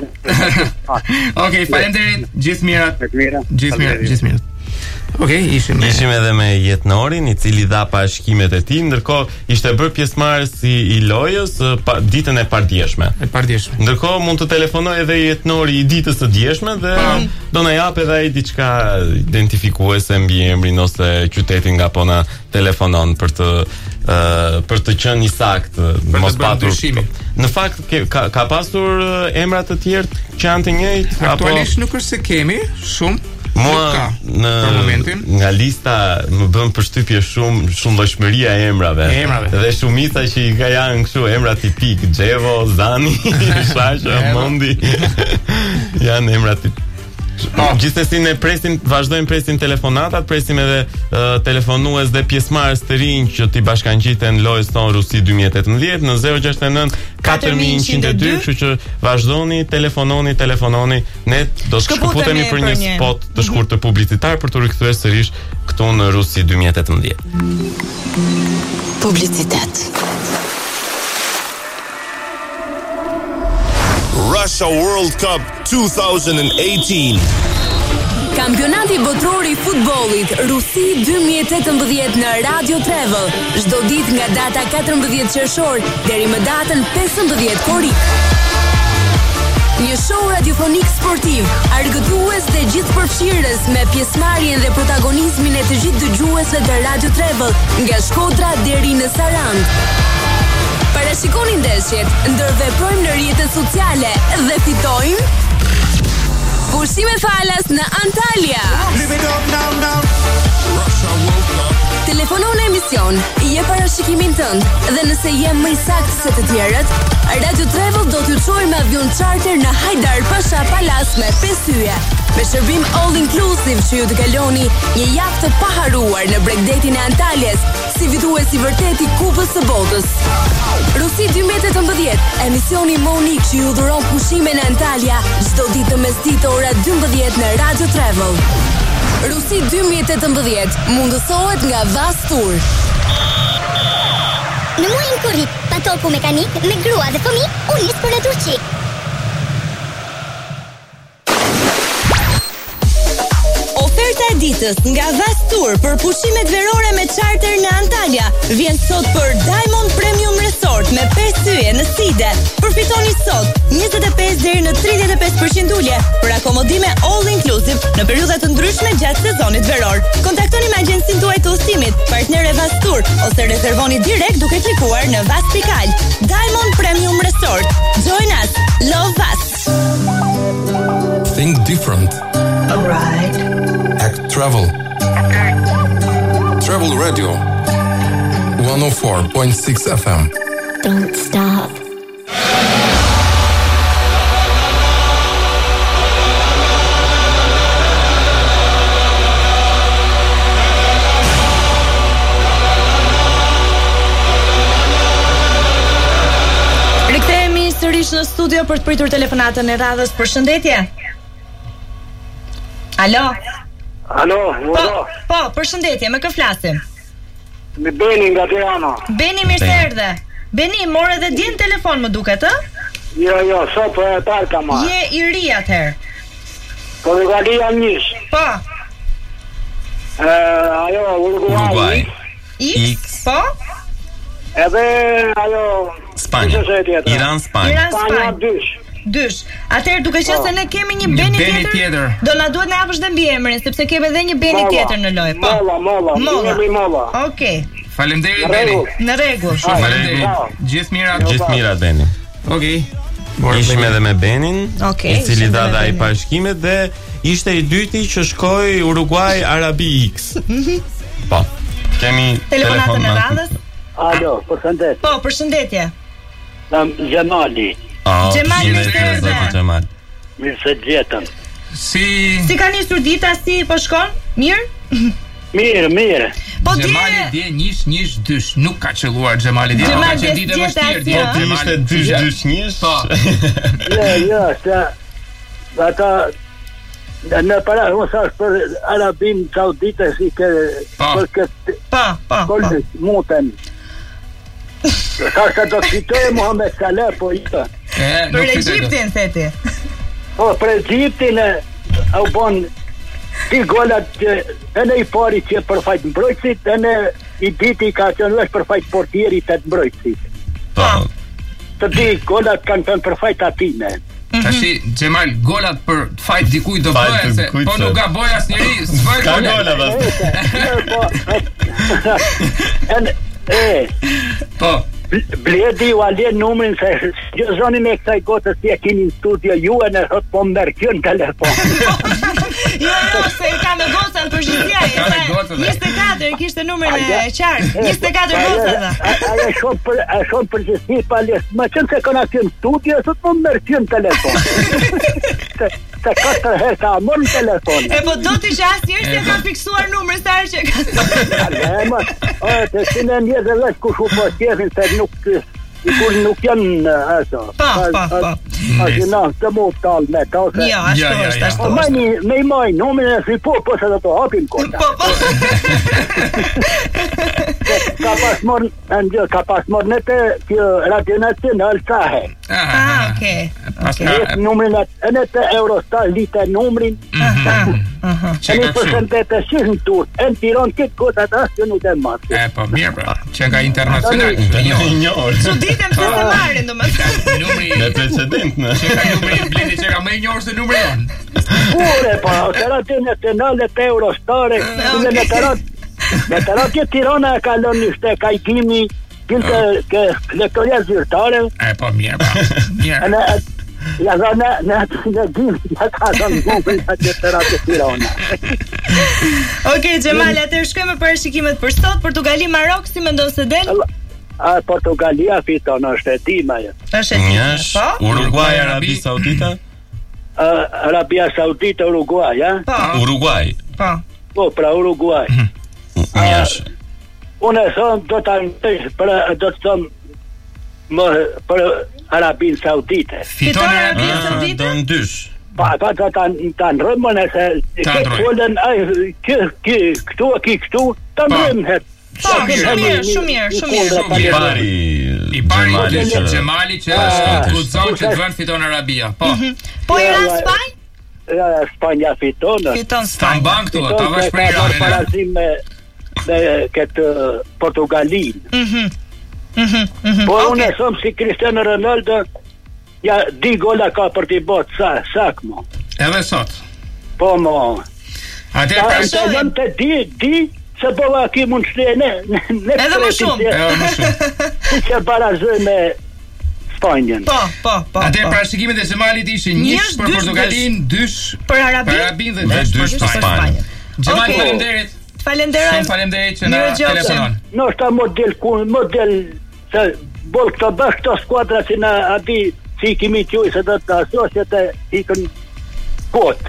Okej, faleminderit. Gjithë mirat. Gjithë mirat, gjithë mirat. Okej, okay, ishim ishim edhe me Jetnorin, i cili dha parashikimet e tij, ndërkohë ishte bërë pjesëmarrës i, i lojës pa, ditën e pardjeshme. E pardjeshme. Ndërkohë mund të telefonoj edhe Jetnori i ditës së djeshme dhe mm. do na jap edhe ai diçka identifikuese mbi emrin ose qytetin nga po na telefonon për të uh, për të qenë i saktë, mos patur. Në fakt ke, ka, ka pasur emra të tjerë që janë të njëjtë apo aktualisht nuk është se kemi shumë. Mua në nga lista më bën përshtypje shumë shumë llojshmëria e emrave. emrave. Dhe shumica që i ka janë kështu emra tipik, Xhevo, Zani, Shasha, Mondi. Janë emra tipik. Po, gjithsesi ne presim, vazhdojmë presim telefonatat, presim edhe uh, telefonues dhe pjesëmarrës të rinj që t'i bashkangjiten lojës tonë Rusi dy mijë e tetëmbëdhjetë në zero gjashtë nëntë katër mijë njëqind e dy, kështu që vazhdoni, telefononi, telefononi, ne do të shkëputemi për një spot të shkurtër publicitar për të rikthyer sërish këtu në Rusi dy mijë e tetëmbëdhjetë. Publicitet. Russia World Cup twenty eighteen. Kampionati botror i futbollit Rusi dy mijë e tetëmbëdhjetë në Radio Travel. Çdo ditë nga data katërmbëdhjetë qershor deri më datën pesëmbëdhjetë korrik. Një show radiofonik sportiv, argëtues dhe gjithëpërfshirës me pjesëmarrjen dhe protagonizmin e të gjithë dëgjuesve të Radio Travel nga Shkodra deri në Sarandë. Parashikoni ndeshjet, ndërveprojmë në rrjetet sociale dhe fitojmë pushime falas në Antalya. Russia World Cup Telefono në emision, je parashikimin tënd dhe nëse je më i saktë se të tjerët, Radio Travel do t'ju çojë me avion charter në Hajdar Pasha Palace me pesë yje. Me shërbim all inclusive që ju të kaloni një javë të paharuar në Bregdetin e Antaljes, si fitues i vërtet i Kupës së Botës. Rusi dy mijë e tetëmbëdhjetë, emisioni më unik që ju dhuron pushime në Antalya çdo ditë të mesditë ora dymbëdhjetë në Radio Travel. Rusi dy mijë e tetëmbëdhjetë mundësohet nga Vas Tour. Në muajin korrik, patoku mekanik me grua dhe fëmijë u nis për në Turqi. Oferta e ditës nga Vas Tour për pushimet verore me charter në Antalya vjen sot për Diamond Premium Resort me pesë yje në Side. Përfitoni sot njëzet e pesë deri në tridhjetë e pesë përqind ulje për akomodime all inclusive në periudha të ndryshme gjatë sezonit veror. Kontaktoni me agjencinë tuaj të udhëtimit, partner e Vas Tour, ose rezervoni direkt duke klikuar në vas pikë al. Diamond Premium Resort. Join us. Love Vas. Think different. All right. Act Travel. Travel Radio. one oh four point six F M. Don't stop. Rikthehemi sërish në studio për të pritur telefonatën e radhës. Përshëndetje. Alo. Alo, po, po, përshëndetje, me kë flasim? Me Beni nga Tirana. Beni, mirë se erdhe. Beni, more edhe djen telefon më duket, ë? Jo, jo, sot për e parë ka marrë. Je i ri atëherë. Po dhe gali jam njës. Po. E, ajo, Uruguay. Uruguay. X, po? Edhe ajo... Spanja. Iran, Spanja. Iran, Spanja, dysh. Dysh. Atëherë duke qenë se ne kemi një Beni tjetër, tjetër, do na duhet na japësh dhe mbiemrin, sepse kemi edhe një Beni tjetër në lojë. Po. Molla, molla, molla. molla. Okej. Okay. Faleminderit Beni. Në rregull. Shumë faleminderit. Gjithë mirat. Gjithë mirat Beni. Okej. Ishim edhe me Benin, okay, i cili dha ai parashkimet dhe ishte i dyti që shkoi Uruguay Arabi X. Po. Kemi telefonatën e radhës. Alo, përshëndetje. Po, përshëndetje. Jam Gjemali. Oh, Gjemali, mirë se erdhe. Mirë se gjetëm. Si Si ka nisur dita, si po shkon? Mirë? Mirë, mirë. Po Gjemali dje njësh njësh dysh, nuk ka qelluar Gjemali dje. Ka qenë ditë më vështirë dje. Po ishte dysh dysh njësh. Po. Jo, jo, se ata në para unë thash për Arabin Saudite si ke për këtë pa, pa, pa. Muten. Sa sa do të fitoj Mohamed Salah po ita. Për Egjiptin theti. Po për Egjiptin au bon ti golat që edhe i pari që për fajt mbrojtësit edhe i diti ka qenë vesh për fajt portierit të mbrojtësit. Po. Të di golat kanë qenë për fajt atine. Tashi Xhemal golat për fajt dikujt do bëhen se po nuk gaboj asnjëri, s'bën gola. Ka gola bashkë. E. Po. Bledi u alien numrin se zoni me kësaj gotës si e kini në studio ju e në hëtë po më mërkjën telefon. Jo, jo, se ka me gotën për shqipja. njëzet e katër, kishte numrin e qartë. njëzet e katër gotën dhe. Aja shumë për gjithësi paljes. Më qënë se këna kjo në studio, sot po më mërkjën telefon. Se katër herë ka amon në telefon. E po do t'i që asë njërë se ka fiksuar numër sarë që ka. E më, të sine njëzë dhe vesh ku shu po tjefin se nuk kur nuk janë ato. Pa, pa, pa. A që na, të mu talë me ta se... Jo, ashtu është, ashtu është. Me një, me i maj, numën e si po, po se do të hapim kota. Po, po. Ka pas morë, në ka pas morë në të kjo radionacion në Alcahe. Ah, okej. Jetë numërin e në të Eurostar, lite numërin. E një përshëndet e shihë në tur, e në tiron këtë kota të asë që nuk e marë. E, po, mirë, pra, që nga internacional, një orë. Që ditëm se se marrin, do më të numri... Me precedent, në. Që ka numri, blindi që ka me një orë se numri jonë. Pure, pa, të radionacionale të Eurostare, në të radë, në të radë që Tirana e kalon një shte, ka i kimi, Këllë ke lektoria zyrtare. E, po, mirë, pa, mirë. Ja dha në në në dim, ja ka dhënë gjumin atë teratë Tirana. Okej, Xhemal, atë shkojmë për shikimet për sot. Portugali Marok, si mendon se del? A Portugalia fiton, është e dim ajo. Është e dim. Po. Uruguay, Arabi Saudita? Arabia Saudita, Uruguay, ja? Po. Uruguay. Po. Po, pra Uruguay. Njash. Unë e thëmë, do të për do të thëmë më për Arabin Saudite. Fiton Arabia Saudite? Do në dysh. Pa, pa të të nërëmën e se këtë folën, këtu e ki këtu, të nërëmën hetë. Po, shumë mirë, shumë mirë, shumë mirë. I pari I pari Xhemali që guxon që të vënë fiton Arabia. Po. Po Iran Spanjë? Ja, Spanja fiton. Fiton Stan bank tu, ta vash për Iranin. Parazim me me këtë Portugalin. Mhm. Mhm. Mhm. Po unë thom si Cristiano Ronaldo, ja di gola ka për t'i bot sa sakmo. Edhe sot. Po mo. Atë ka jam të di di se bëva ki mund shte ne ne edhe më shumë. Edhe më shumë. Si që barazoj me Spanjën. Po, po, po. Atë parashikimet e Xhemalit ishin njësh për Portugalin, dysh për Arabin, për Arabin dhe dysh për Spanjën. Xhemal, faleminderit. Falenderoj. Shumë faleminderit që na telefonon. No sta model ku model se bol këto bash këto skuadra si na a di si kimi tjuj se do të asosjet e ikën kot.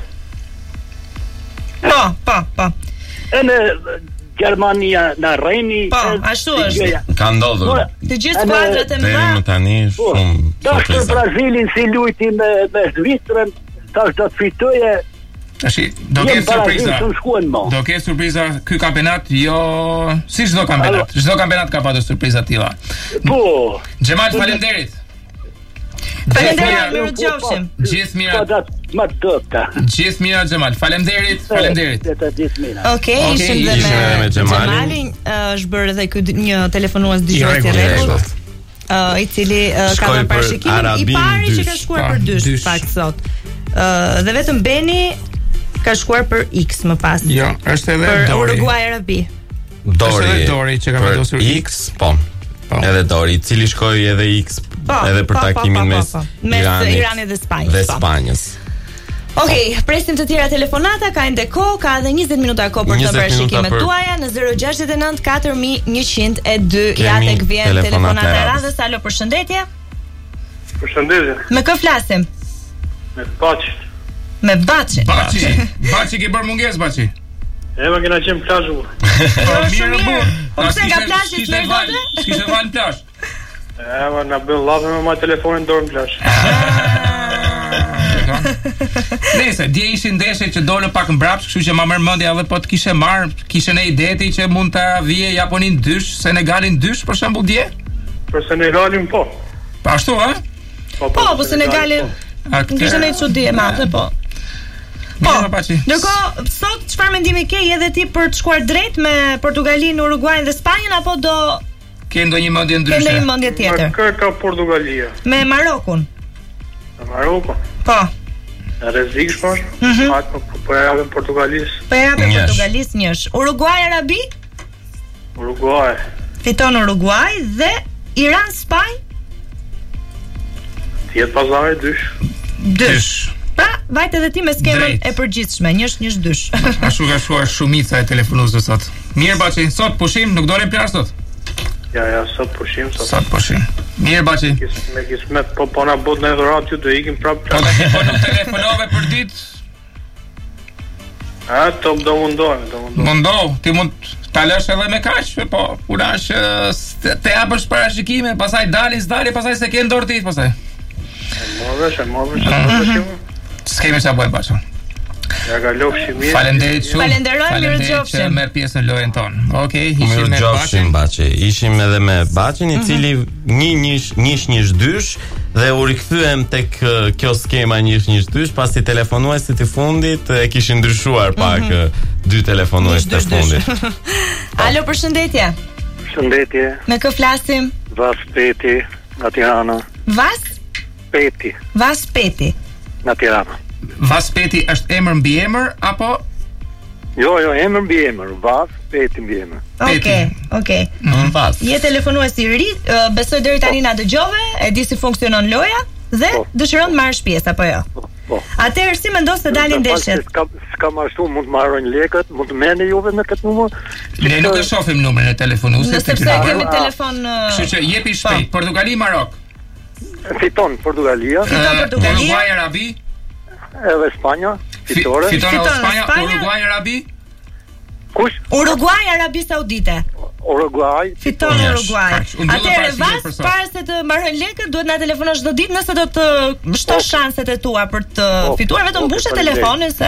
Po, po, po. E në Gjermania në rejni. Po, ashtu është. Ka ndodhur. Të gjithë skuadrat e mëdha. Deri më tani shumë. Tash për Brazilin si lujti me me Zvicrën, tash do të fitoje. Tash do ketë surpriza. Do ketë surpriza ky kampionat, jo si çdo kampionat. Çdo kampionat ka pasur surpriza të tilla. Po. Xhemal, faleminderit. Faleminderit, mirëqofshim. Gjithë mirat. Ma dopta. Gjithë mirat Xhemal. Faleminderit, faleminderit. Okej, ishim dhe me Xhemalin, është bërë edhe ky një telefonues dëgjues i rregullt. Uh, i cili uh, ka bërë parashikimin i pari që ka shkuar për dysh pak sot. Uh, dhe vetëm Beni ka shkuar për X më pas. Jo, është edhe për Dori. Uruguay Arabi. Dori. Është Dori që ka vendosur X, po. Po. Edhe Dori, i cili shkoi edhe X po, edhe për po, takimin po, po, po, po. mes Iranit, Iranit dhe Spanjës. Dhe Spanjës. Okej, okay, presim të tjera telefonata, ka ende kohë, ka edhe njëzet minuta kohë për të parashikimet për... tuaja në zero gjasht e nëntë katër mijë njëqind e dy. Ja tek vjen telefonata e radhës. Alo, përshëndetje. Përshëndetje. Me kë flasim? Me Baçi. Me Baçi. Baçi. Baçi ke bërë mungesë Baçi. E më kena qenë plazh u. Po mirë mirë. Po pse nga plazhi të tjerë? Kishte val plazh. E më na bën llafë me ma telefonin dorë në plazh. Nëse dje ishin ndeshje që dolën pak mbrapsht, kështu që ma merr mendja edhe po të kishe marr, kishe në ideti që mund ta vije Japonin dysh, Senegalin dysh për shembull dje? Për Senegalin po. Pa ashtu, ha? Po, po, po Senegalin. Kishte në çudi e madhe, po. Po, ndërkohë, sot çfarë mendimi ke edhe ti për të shkuar drejt me Portugalin, Uruguayn dhe Spanjën apo do ke ndonjë mendje ndryshe? Ke ndonjë mendje tjetër? Ka ka Portugalia. Me Marokun. Me Marokun. Po. Rrezik shposh? Atë po po ja japën Portugalisë. Po ja japën Portugalisë njësh. Uruguay Arabi? Uruguay. Fiton Uruguay dhe Iran Spanjë? Tjetë pasave dysh. Dysh. Pra, vajt edhe ti me skemën e përgjithshme, njësh njësh dysh. Ashtu ka shkuar shumica e telefonuesve sot. Mirë Baçi, sot pushim, nuk dolën plazh sot. Ja, ja, sot pushim sot. Sot pushim. Mirë Baçi. Me kismet po po na bot në dhurat ju do ikim prapë. Po po nuk telefonove për ditë. A, top do mundohem, do mundohem. Mundoh, ti mund ta lësh edhe me kaq, po puna është të japësh parashikime, pastaj dalin, s'dalin, pastaj se ke ndor ti, pastaj. Morvesh, morvesh. S'kemi sa bëjmë Baçi. Ja galofshim mirë. Faleminderit shumë. Falenderoj, mirëqofshim. Merr pjesë në lojën tonë. Okej, ishim me Baçin. Baçi. Ishim edhe me Baçin, i cili një njësh njësh njësh dysh dhe u rikthyem tek kjo skema njësh njësh dysh pasi telefonuesit i fundit e kishin ndryshuar pak dy telefonues të fundit. Alo, përshëndetje. Përshëndetje. Me kë flasim? Vas Peti, nga Tirana. Vas? Peti. Vas Peti. Nga Tirana. Vas Peti është emër mbi emër apo? Jo, jo, emër mbi emër. Vas Peti mbi emër. Okej, okej. Vas. Je telefonues i ri, besoj deri tani na dëgjove, e di si funksionon loja? dhe dëshiron të marrësh pjesë apo jo? Po. Atëherë si mendon se dalin ndeshjet? Ska ska marrështu, mund të marrojnë lekët, mund të merrni juve me këtë numër. Ne nuk e shohim numrin e telefonuesit. Sepse kemi telefon. Kështu që jepi shpejt. Portugali, Marok. Fiton Portugalia. Fiton Portugalia. Uruguay, Arabi. Edhe Spanja, fitore. Fiton Spanja, Uruguay, Arabi. Kush? Uruguay, Arabi Saudite. Uruguay. Fiton Uruguay. Atëherë vas para se të mbarojnë lekët, duhet na telefonosh çdo ditë nëse do të shtosh shanset e tua për të fituar, vetëm mbushë telefonin se.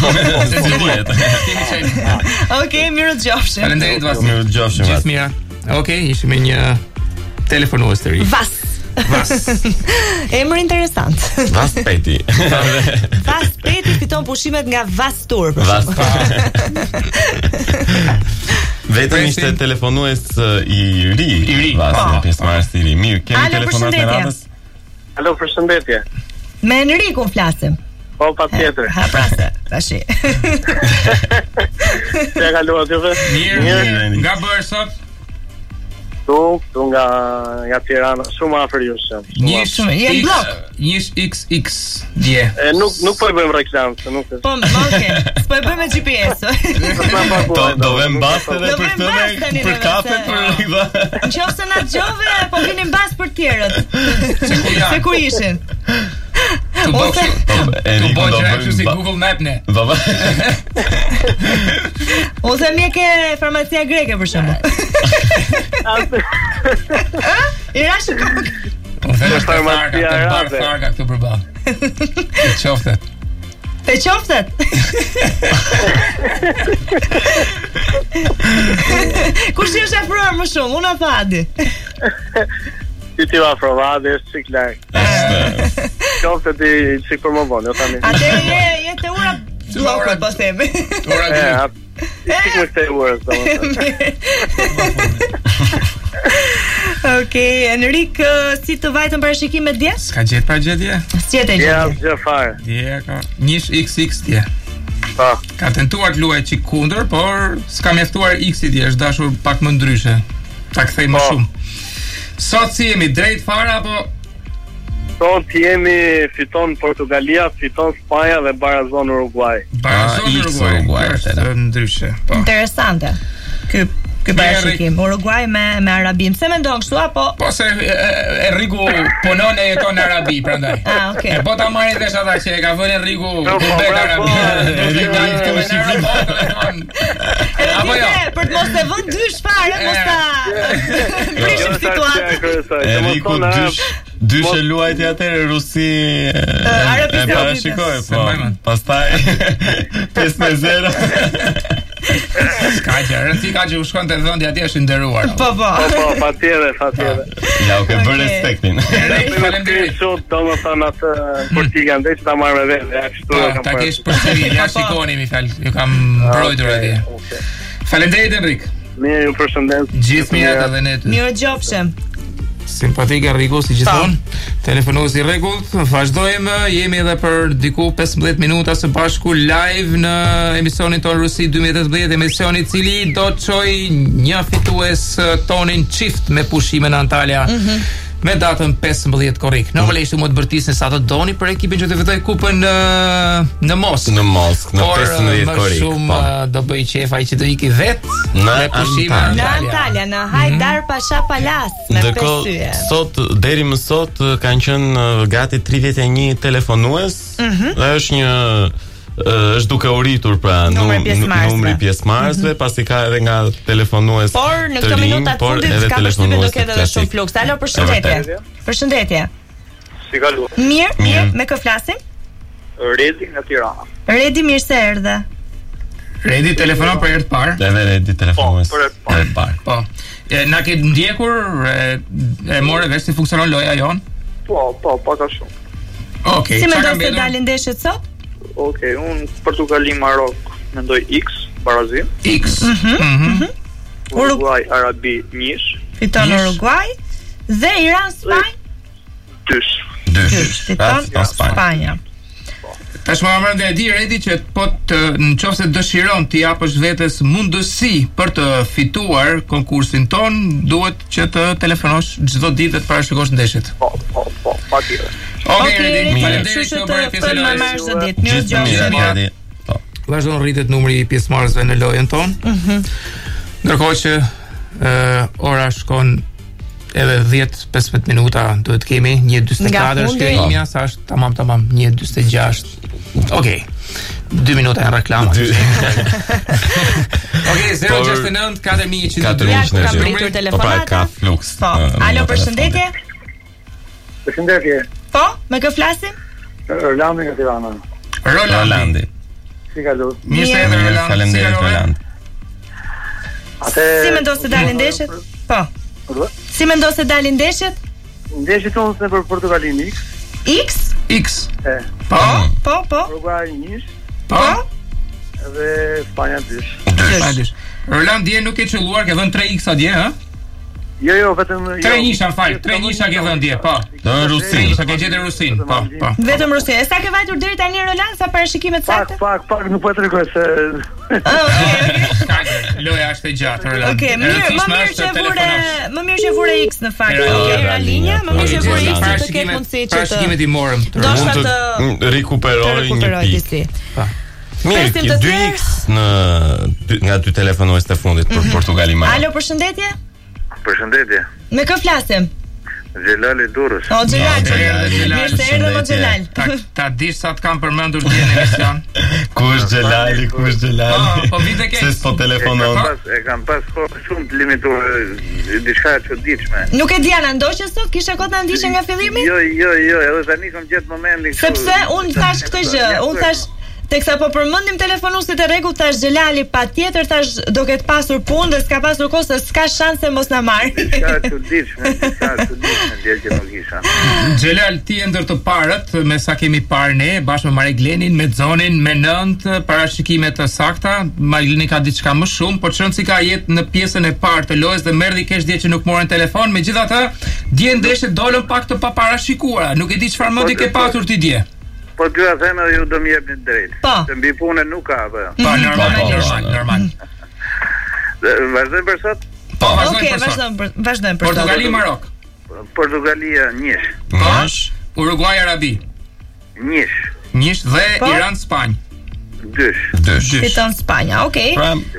Okej, mirë dëgjofshim. Faleminderit Vas. Mirë dëgjofshim. Gjithë mira. Okej, ishim me një telefonues të ri. Vas. Vas. Emër interesant. Vas Peti. Vas Peti fiton pushimet nga Vas Tour. Vas. Vetëm ishte telefonues i ri. I ri. Vas, në pjesëmarrës i ri. Mirë, kemi telefonat në radhës. Alo, përshëndetje. Me Enrikun flasim. Po, patjetër. Ha, prase, tashi. Si e kaluat juve? Mirë, nga bërë sot? Tu, tu nga nga Tirana, shumë afër jush. Një je blok. Një X X dje. E nuk nuk po e bëjmë reklam, se nuk. Po, okay. Po e bëjmë me G P S. Do do vëm bastë edhe për këtë, për kafe, për nëse na dëgjove, po vinin mbas për tjerët. Se ku ishin? Tu bëj tu bëj kështu si Google Map ne. Baba. Ose më ke farmacia greke për shembull. I rash kokë. Ose farmacia arabe. Farga këtu përballë. Të qoftet. Të qoftet. Kush është afruar më shumë? Unë apo Adi? Ti ti afrovad është çik larg. Qoftet ti çik për më vonë, jo tani. Atë je je te ura blokut po themi. Ura grek. Çik më te ura, domethënë. Okej, Enrik, si të vajtën parashikimet dje? Ska gjetë pa gjetje? S'gjetë gjetje. Ja, gjë fare. Dje ka Nish X X dje. Po. Ka tentuar të luajë çik kundër, por s'ka mjaftuar X-i dje, është dashur pak më ndryshe. Ta kthej më shumë. Sot si jemi drejt fara apo? Sot jemi fiton Portugalia, fiton Spanja dhe barazon Uruguay. Barazon Uruguay, Uruguay është ndryshe. Po. Interesante. Ky ky parashikim Uruguay me me Arabin. Pse mendon kështu apo? Po se Enriku punon e jeton në Arabi prandaj. Ah, okay. Po ta marrë vesh ata që e ka vënë Enriku kubet Arabi. Enriku i ka shifrim. Apo jo, për të mos e vënë dysh fare, mos ta prishim situatën. Enriku dysh Dysh e luajti atëre Rusi e parashikoj, po pastaj pesë me zero. Ska që, rëndësi ka që u shkon të dhëndi ati është nderuar. Po, po. Po, po, patjetër, patjetër. Ja, u ke bërë respektin. Faleminderit sot, domethënë atë kur ti kanë dhënë ta marrë me vete, ashtu e kam. Ta kesh përsëri, ja shikoni mi fal, ju kam mbrojtur atje. Faleminderit Enrik. Mirë, ju përshëndet. Gjithë mirë edhe ne. Mirë dëgjofshim. Simpatik Enriku, si gjithmonë. Telefonues i rregullt. Vazhdojmë, jemi edhe për diku pesëmbëdhjetë minuta së bashku live në emisionin ton Rusi dy mijë e tetëmbëdhjetë, emisioni i cili do të çojë një fitues tonin çift me pushime në Antalya. Mm-hmm. Me datën pesëmbëdhjetë korrik. Normalisht mund të bërtisni sa të doni për ekipin që të fitoj kupën në në Moskë. Në Moskë, në pesëmbëdhjetë korrik. Por shumë do bëj qef ai që do iki vet në pushime në Antalya, në Hajdar Pasha Palace me pesë. Sot deri më sot kanë qenë gati tridhjetë e një telefonues. Dhe është një është duke u rritur pra numri pjesëmarrësve, pasi ka edhe nga telefonues. Por në këto minuta të fundit ka përshtypjen do ketë edhe shumë fluks. Alo, përshëndetje. Përshëndetje. Si kalu? Mirë, mirë, me kë flasim? Redi nga Tirana. Redi, mirë se erdhe. Redi telefonon për herë të parë. Edhe Redi telefonues. Po, për herë të parë. Po. Na ke ndjekur e morë vesh si funksionon loja jon? Po, po, pak a shumë. Okej. Si mendon se dalin ndeshjet sot? Okej, okay, unë Portugali, Marok, mendoj X, barazim. X. Mhm. Uruguay, Arabi, Nish. Fiton Uruguay dhe Iran, Spanjë. Dysh. Dysh. Fiton Spanja. Tash më amërën dhe e di Redi që po të në qoftë se dëshiron të japësh vetes mundësi për të fituar konkursin ton, duhet që të telefonosh çdo ditë të parashikosh ndeshjet. Po, po, po, patjetër. Okej, Redi, faleminderit që të bëjmë më marrë çdo ditë. Mirë, po. Vazhdon rritet numri I pjesëmarrësve në lojën tonë. Mhm. Ndërkohë që ë ora shkon edhe dhjetë e pesëmbëdhjetë minuta, duhet kemi një e dyzet e katër është kjo imja, sa është tamam tamam një e dyzet e gjashtë. Okej. dy minuta janë reklama. Okej, zero gjashtë e nëntë katër mijë e njëqind e dy. Ka pritur telefonata. Ka fluks. Po. Alo, përshëndetje. Përshëndetje. Po, me kë flasim? Rolandi nga Tirana. Rolandi. Si kalu? Mirë se erdhe Roland. Faleminderit Roland. Si mendon se dalin ndeshjet? Po. Si mendon se dalin ndeshjet? Ndeshjet tonë se për Portugalin X. X? X. E. Po, po, po. Uruguay njësh. Po. Edhe Spanja dysh. Dysh. Roland dje nuk e qelluar, ke dhënë tre X-a dje, ha? Jo, jo, vetëm tre njësha, fal, tre njësha ke dhënë dje, po. Do në Rusin. tre njësha ke gjetur Rusin, po, po. Vetëm Rusin. E sa ke vajtur deri tani Roland, sa parashikimet saktë? Pak, pak, pak, nuk po e tregoj se. Loja është e gjatë, Roland. Okej, mirë, më mirë që vure, më mirë që vure X në fakt. Okej, ra linja, më mirë që vure X të ketë mundësi që të. Parashikimet I morëm. Doshta të rikuperoj një pikë. Po. Mirë, dy X në nga dy telefonues të fundit për Portugalin. Alo, përshëndetje. Përshëndetje. Me kë flasim? Xhelali Durrës. O Xhelal, mirë se erdhe mo Xhelal. Ta dish sa të kam përmendur dje në emision. Ku është Xhelali, ku është Xhelali? Po vite ke. Se s'po telefonon. E kam pas kohë shumë të limituar, diçka e çuditshme. Nuk e di ana ndoqë sot, kishe kohë ta ndiqe nga fillimi? Jo, jo, jo, edhe tani kam gjetë momentin. Sepse unë thash këtë gjë, unë thash teksa po përmendim telefonuesit e rregull, thash Xhelali patjetër thash do ketë pasur punë dhe s'ka pasur kohë se s'ka shanse mos na marr. Ka çuditshme, ka çuditshme dje që nuk isha. Xhelal ti e ndër të parët me sa kemi parë ne bashkë me Mareglenin, me Zonin, me Nënt, parashikime të sakta. Maregleni ka diçka më shumë, por çon si ka jetë në pjesën e parë të lojës dhe merdi kesh dje që nuk morën telefon. Megjithatë, dje ndeshjet dolën pak të paparashikuara. Nuk e di çfarë mendje ke pasur ti dje. Po dy a them edhe ju do më jepni drejt. Se mbi punën nuk ka apo. Po normal, normal, normal. Vazhdojmë për sot? Po, vazhdojmë Okej, për sot. vazhdojmë, vazhdojmë për sot. Portugali, Marok. Portugalia njësh. Njësh. Uruguay, Arabi. Njësh. Njësh dhe Iran, Spanjë. Dysh. Dysh. Fiton Spanja, okej.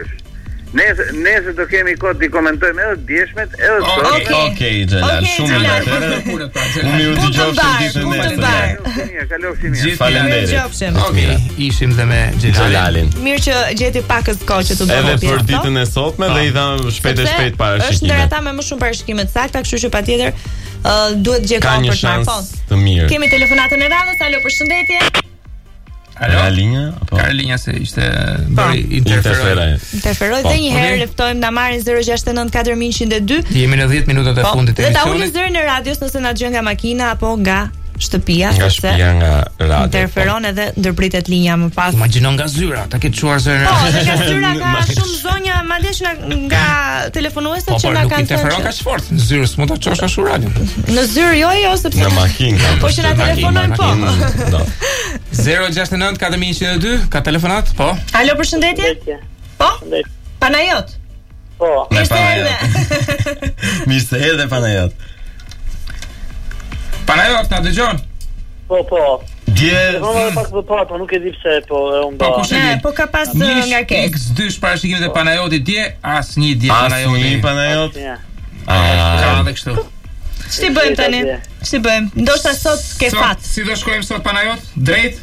Nëse nëse do kemi kohë të komentojmë edhe djeshmet, edhe sot. Okej, okej, Xhelal, shumë mirë. Unë ju dëgjoj ditën e nesër. Kalofshi mirë. Faleminderit. Okej, ishim dhe me Xhelalin. Mirë që gjeti pakës kohë që të bëjmë pjesë. Edhe për ditën e sotme dhe i dha shpejt e shpejt parashikimet. Është ndër ata me më shumë parashikime të sakta, kështu që patjetër duhet gjej kohë për të marrë. Të mirë. Kemi telefonatën e radhës. Alo, përshëndetje. Alo, Karolinja apo Karolinja se ishte bëri interferoj. Interferoj dhe një herë leftojmë na marrin zero gjashtë e nëntë katër mijë njëqind e dy. Jemi në dhjetë minutat e fundit të emisionit. Dhe ta ulni emisionit. zërin e radios nëse na dëgjon nga makina apo nga shtëpia, Nga sepse shtëpia, nga radio. interferon edhe ndërpritet linja më pas. Imagjinon nga zyra, ta ke çuar zërin. Po, dhe nga zyra ka shumë zonja, madje që nga, nga telefonuesit Po, që por na nuk kanë interferon thënë kaq fort. Në zyrë s'mund ta çosh ashtu radion. Në zyrë jo, jo, sepse Në makinë. po që na telefonojnë po. Do. zero gjashtë e nëntë katër mijë njëqind e dy, ka telefonat? Po. Alo, përshëndetje. Po? Panajot. Po. Mirë se erdhe. Mirë se erdhe Panajot. Panajot, na dëgjon? Po, po. Dje. Po më pak më parë, po nuk e di pse, po e humba. Po kush e di? Po ka pas ngarkesë. X dy parashikimet e Panajotit dje, asnjë dje Panajoti. Asnjë Panajot. Ka edhe kështu. Ç'ti bëjmë tani? Ç'ti bëjmë? Ndoshta sot ke Sot, fat. Si do shkojmë sot Panajot? Drejt?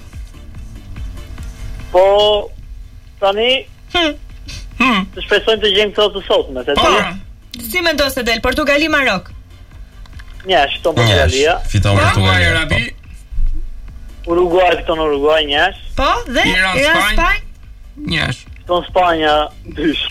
Po tani Hm. Hm. të shpresojmë të gjejmë këto të sotme, se Po. ti Si mendon se del Portugali Marok? njash fiton Portugalia. Fiton Uruguay, Portugalia. Arabi. Uruguay fiton Uruguay njash. Po, dhe Iran, Iran Spanjë. Spanjë. Njash. Fiton Spanja dysh.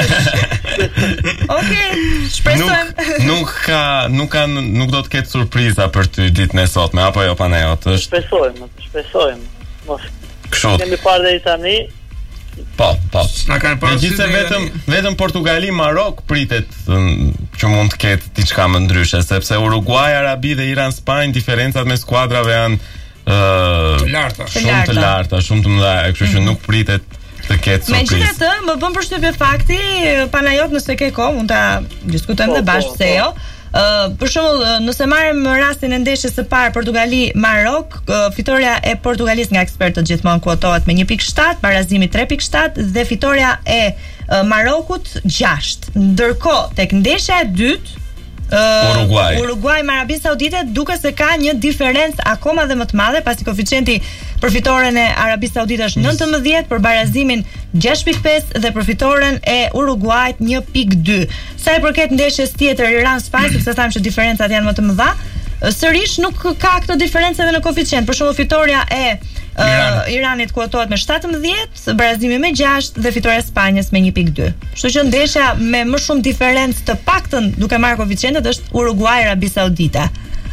Okej, Nuk shpresojmë. nuk ka nuk ka nuk do të ketë surpriza për ty ditën e sotme apo jo Panajot, është Shpresojmë, shpresojmë. Mos kështu. kemi parë deri tani. Po, po. Na kanë parë Megjithëse sy vetëm tani. vetëm Portugali Marok pritet mm, që mund të ketë diçka më ndryshe, sepse Uruguay, Arabi dhe Iran Spanjë diferencat mes skuadrave janë ë Të larta. shumë të larta, shumë të mëdha, kështu që nuk pritet të ketë surprizë. Megjithatë, më bën përshtypje fakti, Panajot nëse ke kohë, mund ta diskutojmë Po, dhe bashkë po, pse po. jo. Uh, për shembull, nëse marrim rastin e ndeshjes së parë Portugali-Marok, uh, fitoria e Portugalisë nga ekspertët gjithmonë kuotohet me një pikë shtat, barazimi tre pikë shtat dhe fitoria e uh, Marokut gjashtë. Ndërkohë tek ndeshja e dytë Uh, Uruguay. Uruguay me Arabinë Saudite duke se ka një diferencë akoma dhe më të madhe, pasi koeficienti për fitoren e Arabisë Saudite është nëntëmbëdhjetë, për barazimin gjashtë pikë pesë dhe për fitoren e Uruguayt një pikë dy. Sa i përket ndeshjes tjetër Iran-Spanjë, sepse thamë që diferencat janë më të mëdha, sërish nuk ka këtë diferencë edhe në koeficient. Për shembull, fitoria e uh, Iranit kuotohet me shtatëmbëdhjetë, barazimi me gjashtë dhe fitoria e Spanjës me një pikë dy. Kështu që ndeshja me më shumë diferencë të paktën duke marrë koeficientet është Uruguay-Arabi Saudite.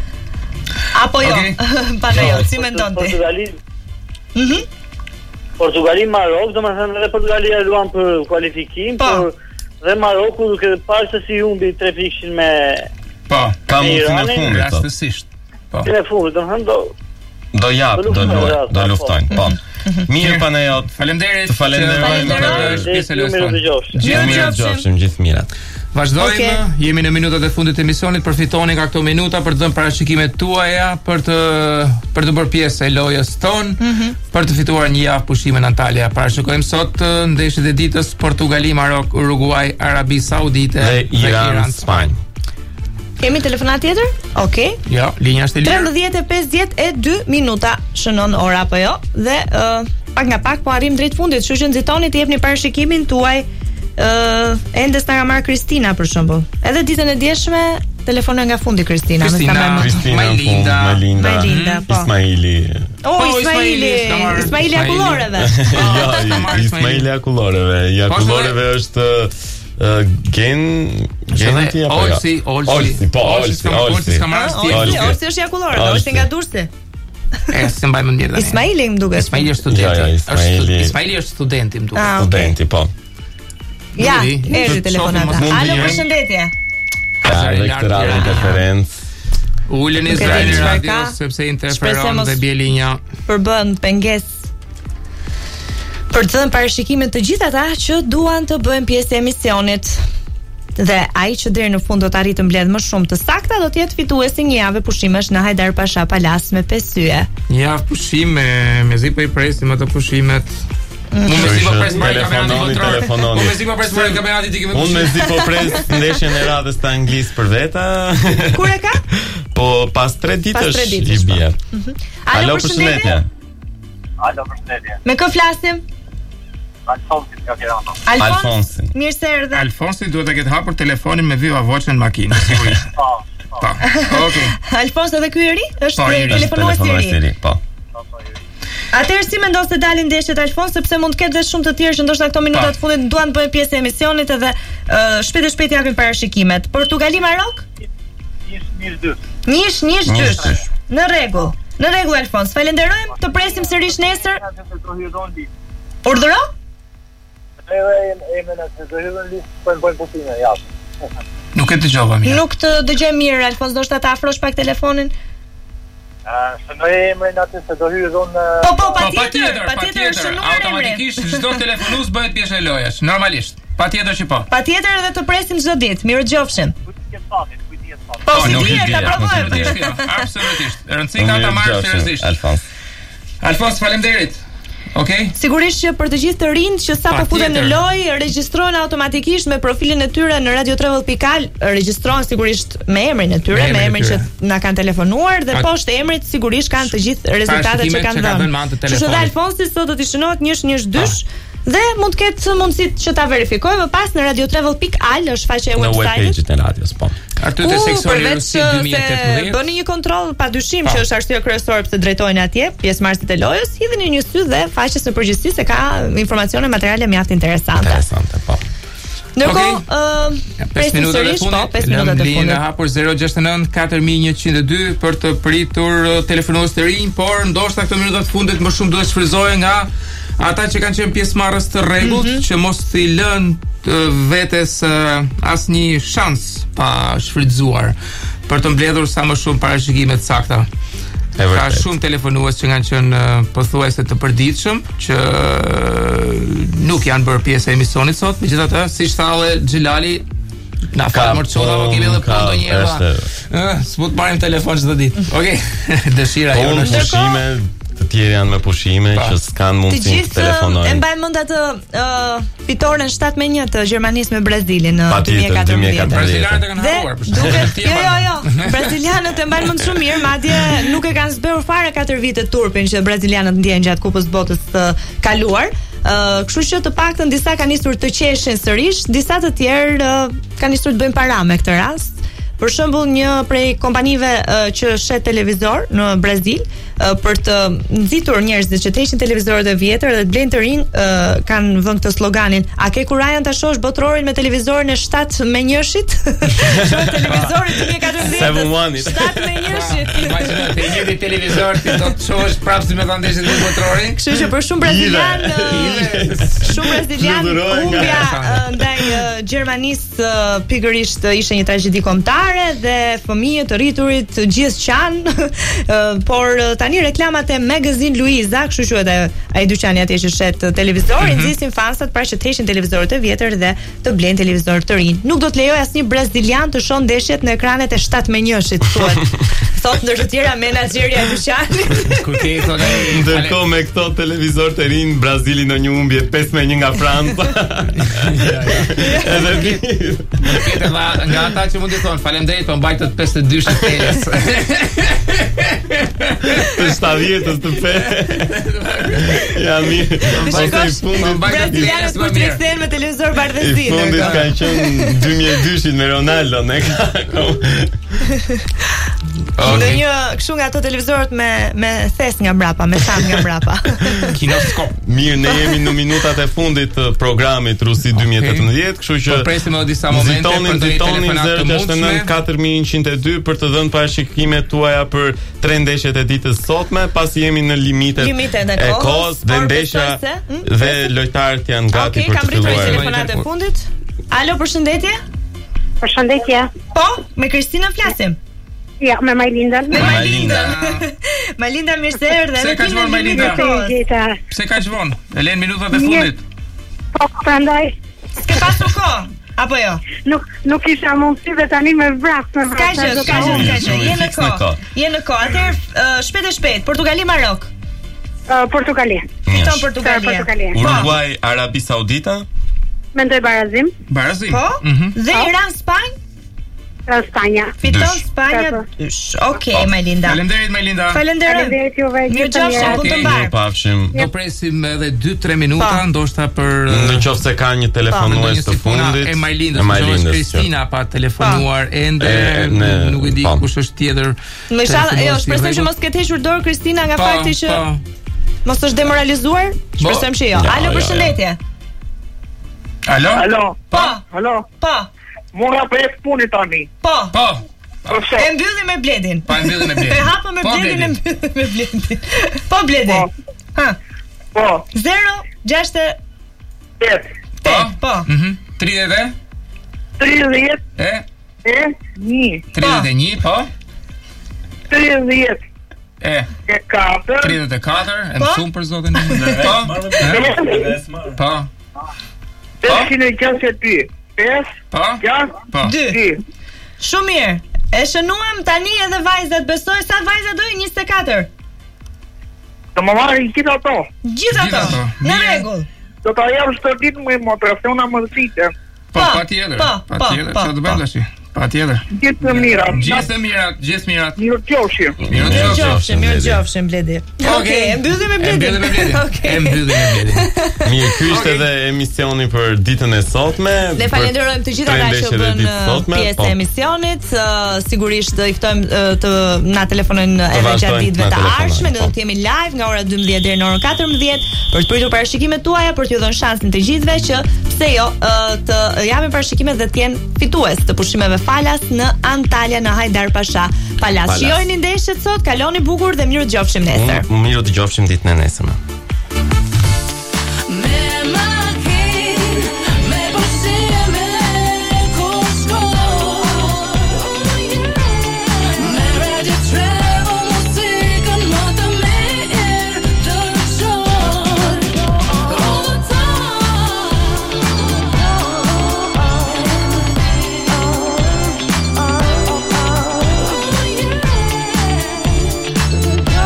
Apo jo? Okay. Pana jo, si mendon ti? Portugali. Mhm. Portugali-Marok, domethënë edhe Portugalia luan për kualifikim, por dhe Maroku duke parë se si humbi tre pikë me Po, ka mundësinë e fundit rastësisht. Po. Në fund, domethënë do do jap, do luajë, do luftojnë. Po. Mirë panajot. Faleminderit. Faleminderit. Gjithë gjithë mirat. Vazhdojmë, okay. Jemi në minutat e fundit të emisionit, përfitoni nga këto minuta për të dhënë parashikimet tuaja, për të për të bërë pjesë e lojës tonë, mm-hmm. për të fituar një javë pushime në Antalya. Parashikojmë sot ndeshjet e ditës Portugali, Marok, Uruguay, Arabi Saudite dhe Iran, Spanjë. Kemi telefonat tjetër? Okej. Okay. Jo, linja është e lirë. trembëdhjetë e pesëdhjetë e dy minuta shënon ora apo jo? Dhe uh, pak nga pak po arrim drejt fundit, kështu që nxitoni të jepni parashikimin tuaj. Uh, ende s'na ka marrë Kristina për shembull. Edhe ditën e dieshme telefonon nga fundi Kristina, Kristina, Kristina, Melinda, Melinda, Melinda, po. Ismaili. Oh, Ismaili, Ismaili akulloreve. Jo, Ismaili akulloreve. Ja akulloreve është Uh, gen gen ti apo Olsi, Olsi, Olsi, po Olsi, Olsi. Olsi është akullore, Olsi nga Durrësi. E se mbaj mend mirë. Ismaili më duket. Ismaili është studenti. Ja, ja, Ismaili. Ismaili është studenti më duket. Ah, studenti, po. Ja, erdhi telefonata. Alo, përshëndetje. Ka këtë radhë interferencë. Ulën në Izrael radio sepse interferon dhe bie linja. Përbën pengesë për të dhënë parashikimin të gjithë ata që duan të bëjnë pjesë e emisionit. Dhe ai që deri në fund do të arrijë të mbledh më shumë të sakta do të jetë fituesi një javë pushimesh në Hajdar Pasha Palas me pesë yje. Një javë pushime, mezi po i presim ato pushimet. Unë mezi po pres marrë kampionatin kontroll. Unë mezi po pres marrë kampionatin ti kemi. Unë mezi po pres ndeshjen e radhës të Anglisë për veta. Kur e ka? Po pas tre ditësh i bie. Alo, përshëndetje. Alo, përshëndetje. Me kë flasim? Alfonsi, ja kërë Alfonsi. Mirë se erdhe. Alfonsi duhet të ketë hapur telefonin me viva voce në makinë, sigurisht. Po, po. Okej. Alfonsi edhe ky i ri? Është telefonues i ri. Po. Atëherë si mendon se dalin ndeshjet Alfons, sepse mund të ketë dhe shumë të tjerë që ndoshta këto minuta të fundit duan të bëjnë pjesë e emisionit edhe shpejt e shpejt japin parashikimet. Portugali Marok? Nish dy. Nish nish dy. Në rregull. Në rregull Alfons, falenderojmë, të presim sërish nesër. Urdhëro? Nuk e dëgjova mirë. Nuk të dëgjoj mirë, Alfons, do shta të afrosh pak telefonin? Se në emrin atë se do hyrë zonë... Po, po, pa tjetër, pa tjetër, shënuar emri. Automatikisht, çdo telefonus bëhet pjesë e lojës, normalisht. Pa tjetër që po. Pa tjetër edhe të presim çdo ditë, mirë dëgjofshim. Po, si dihet, ta provojmë. Absolutisht. Rëndësika ta marrësh seriozisht. Alfons. Alfons, faleminderit. Okej. Okay. Sigurisht që për të gjithë të rinjt që sapo futen në lojë, regjistrohen automatikisht me profilin e tyre në radio travel dot al, regjistrohen sigurisht me emrin e tyre, me emrin që na kanë telefonuar dhe poshtë emrit sigurisht kanë të gjithë rezultatet që kanë dhënë. Kështu që Alfonsi sot do t'i shënohet njësh njësh dysh dhe mund të ketë mundësitë që ta verifikojë më pas në radio travel dot al, është faqja e website-it. Në webpage-in e radios, po. Aty te seksioni Rusi dy mijë e tetëmbëdhjetë. Bëni një kontroll padyshim që është arsye kryesore pse drejtohen atje, pjesëmarrësit e lojës, hidhni një sy dhe faqes në përgjithësi se ka informacione materiale mjaft interesante. Interesante, po. Ndërkohë, ë pesë minuta të fundit, po, pesë minuta të fundit. Linja hapur zero gjasht nëntë katër mijë njëqind e dy për të pritur telefonues të rinj, por ndoshta këto minuta të fundit më shumë duhet shfryzohen nga ata që kanë qenë pjesëmarrës të rregullt, mm -hmm. që mos t'i lënë vetes uh, asnjë shans pa shfrytzuar për të mbledhur sa më shumë parashikime të sakta. Ka shumë telefonues që kanë qenë uh, pothuajse të përditshëm që uh, nuk janë bërë pjesë e emisionit sot. Megjithatë, siç thalle Xhelali, Na fal morçova, po kemi edhe punë ndonjëherë. Ëh, s'po të marrim telefon çdo ditë. Okej. Dëshira jonë është pushime, të tjerë janë me pushime që s'kan mundësi të telefonojnë. E mbajmë mend atë fitoren shtat me një të Gjermanisë me Brazilin në dy mijë e katërmbëdhjetë. Brazilianët e kanë harruar për shkak. Jo, jo, jo. Brazilianët e mbajnë mend shumë mirë, madje nuk e kanë zbërur fare katër vite turpin që brazilianët ndjejnë gjatë Kupës së Botës së kaluar. Uh, kështu që të paktën disa kanë nisur të qeshin sërish, disa të tjerë uh, kanë nisur të bëjnë para me këtë rast. Për shembull, një prej kompanive uh, që shet televizor në Brazil uh, për të nxitur njerëzit që të heqin televizorët e vjetër dhe të blejnë të rinj, uh, kanë vënë këtë sloganin: a ke kurajan ta shohësh botrorin me televizorin e shtat me njëshit? Shoh televizorin dy mijë e katërmbëdhjetë. shtat me njëshit. Imagjino te një televizor ti do të shohësh prapë si me ta ndeshit me botrorin. Kështu që për shumë brazilian, shumë brazilian humbja ndaj Gjermanisë pikërisht ishte një tragjedi kombëtare dhe fëmijët të rriturit të gjithë qanë, por tani reklamat e Magazine Luiza, kështu quhet ai dyqani atje që shet televizor, mm -hmm. nxisin fansat pra që të heqin televizorët e vjetër dhe të blejnë televizor të rinj. Nuk do të lejoj asnjë brazilian të shoh ndeshjet në ekranet e shtat me njëshit, thuhet. Thot ndër të tjera menaxherja e dyqanit. Ku ke thonë? Ndërkohë me këto televizor të rinj, Brazili në një humbje pesë me një nga Franca. Edhe vi. Këtë nga ata që mund të thonë faleminderit, po mbajtë të pesë dy shteles. Të shtatëdhjetës të pe. Ja mirë. Brazilianët kur tregten me televizor bardhësi. I fundit kanë qenë dy mijë e dy me Ronaldo, ne ka. Në një kështu nga ato televizorët me me thes nga mbrapa, me tham nga mbrapa. Kinoskop. Mirë, ne jemi në minutat e fundit të programit Rusi dy mijë e tetëmbëdhjetë, kështu që po presim edhe disa momente për të telefonat të mundshme. katër mijë njëqind e dy për të dhënë parashikimet tuaja për tre ndeshjet e ditës sotme, pasi jemi në limite e kohës dhe ndeshja dhe lojtarët janë gati për të filluar. Okej, kam rritur telefonat e fundit. Alo, përshëndetje. Përshëndetje. Po, me Kristinën flasim. Ja, me Majlindën. Me Majlindën. Majlinda, mirë se erdhe. Pse kaq vonë Majlinda? Pse kaq vonë? E lën minutat e fundit. Po, prandaj. S'ke pasur kohë. Apo jo? Nuk nuk kisha mundësi dhe tani me vras me vras. Ka gjë, ka gjë, ka gjë. Je në kohë. Je në kohë. Atëherë shpejt e shpejt, Portugali Marok. Portugali. Fiton Portugalia. Uruguay Arabi Saudita. Mendoj barazim. Barazim. Po? Dhe Iran Spanjë? Spanja. Fiton Spanja. Okej, Majlinda. Faleminderit Majlinda. Faleminderit juve. Mirëqofshim, punë të mbar. Pafshim. Do presim edhe dy tre minuta, ndoshta për nëse ka një telefonues të fundit. E Majlindës, Kristina pa telefonuar ende, nuk e di kush është tjetër. Më shallah, jo, shpresoj që mos ketë hequr dorë Kristina nga fakti që mos është demoralizuar. Shpresojmë që jo. Alo, përshëndetje. Alo? Alo. Po. Alo. Po. Mora për e puni tani. Po. Po. E mbyllim me Bledin. Po, e mbyllim me Bledin. E hapëm me Bledin, e mbyllim me Bledin. Po, Bledin. Ha. Po. zero gjasht tetë. Po. Po. Mhm. tridhjetë. tridhjetë. E? E? një. tridhjetë e një, po? tridhjetë. E? E katër. tridhjetë e katër, e mësum për zotin. Po? Po? pesëqind e gjashtëdhjetë e dy. pesë, po, po, dy. Shumë mirë. E shënuam tani edhe vajzat, besoj sa vajza dojë njëzet e katër. Do më marrin gjithë ato. Gjithë ato. Në rregull. Do ta jap çdo ditë me motivacion amërzite. Po, patjetër. Patjetër, çfarë do bëj tash? Patjetër. Gjithë të mirat. Gjithë të mirat, gjithë të mirat. Mirëqofshim. Mirëqofshim, mirëqofshim Bledi. Okej, e mbyllim me Bledin. E mbyllim me Bledin. Okej. E mbyllim me Bledin. Mirë, ky ishte edhe emisioni për ditën e sotme. Ne falenderojmë të gjithë ata që bën pjesë e emisionit. Sigurisht i ftojmë të na telefonojnë edhe gjatë ditëve të ardhshme. Ne do të jemi live nga ora dymbëdhjetë deri në orën katërmbëdhjetë për të pritur parashikimet tuaja, për t'ju dhënë shansin të gjithëve që pse jo të japin parashikimet dhe të jenë fitues të pushimeve falas në Antalya në Hajdar Pasha Palas. Shijojeni ndeshjet sot, kaloni bukur dhe mirë dëgjofshim nesër. Mirë dëgjofshim ditën e nesërme.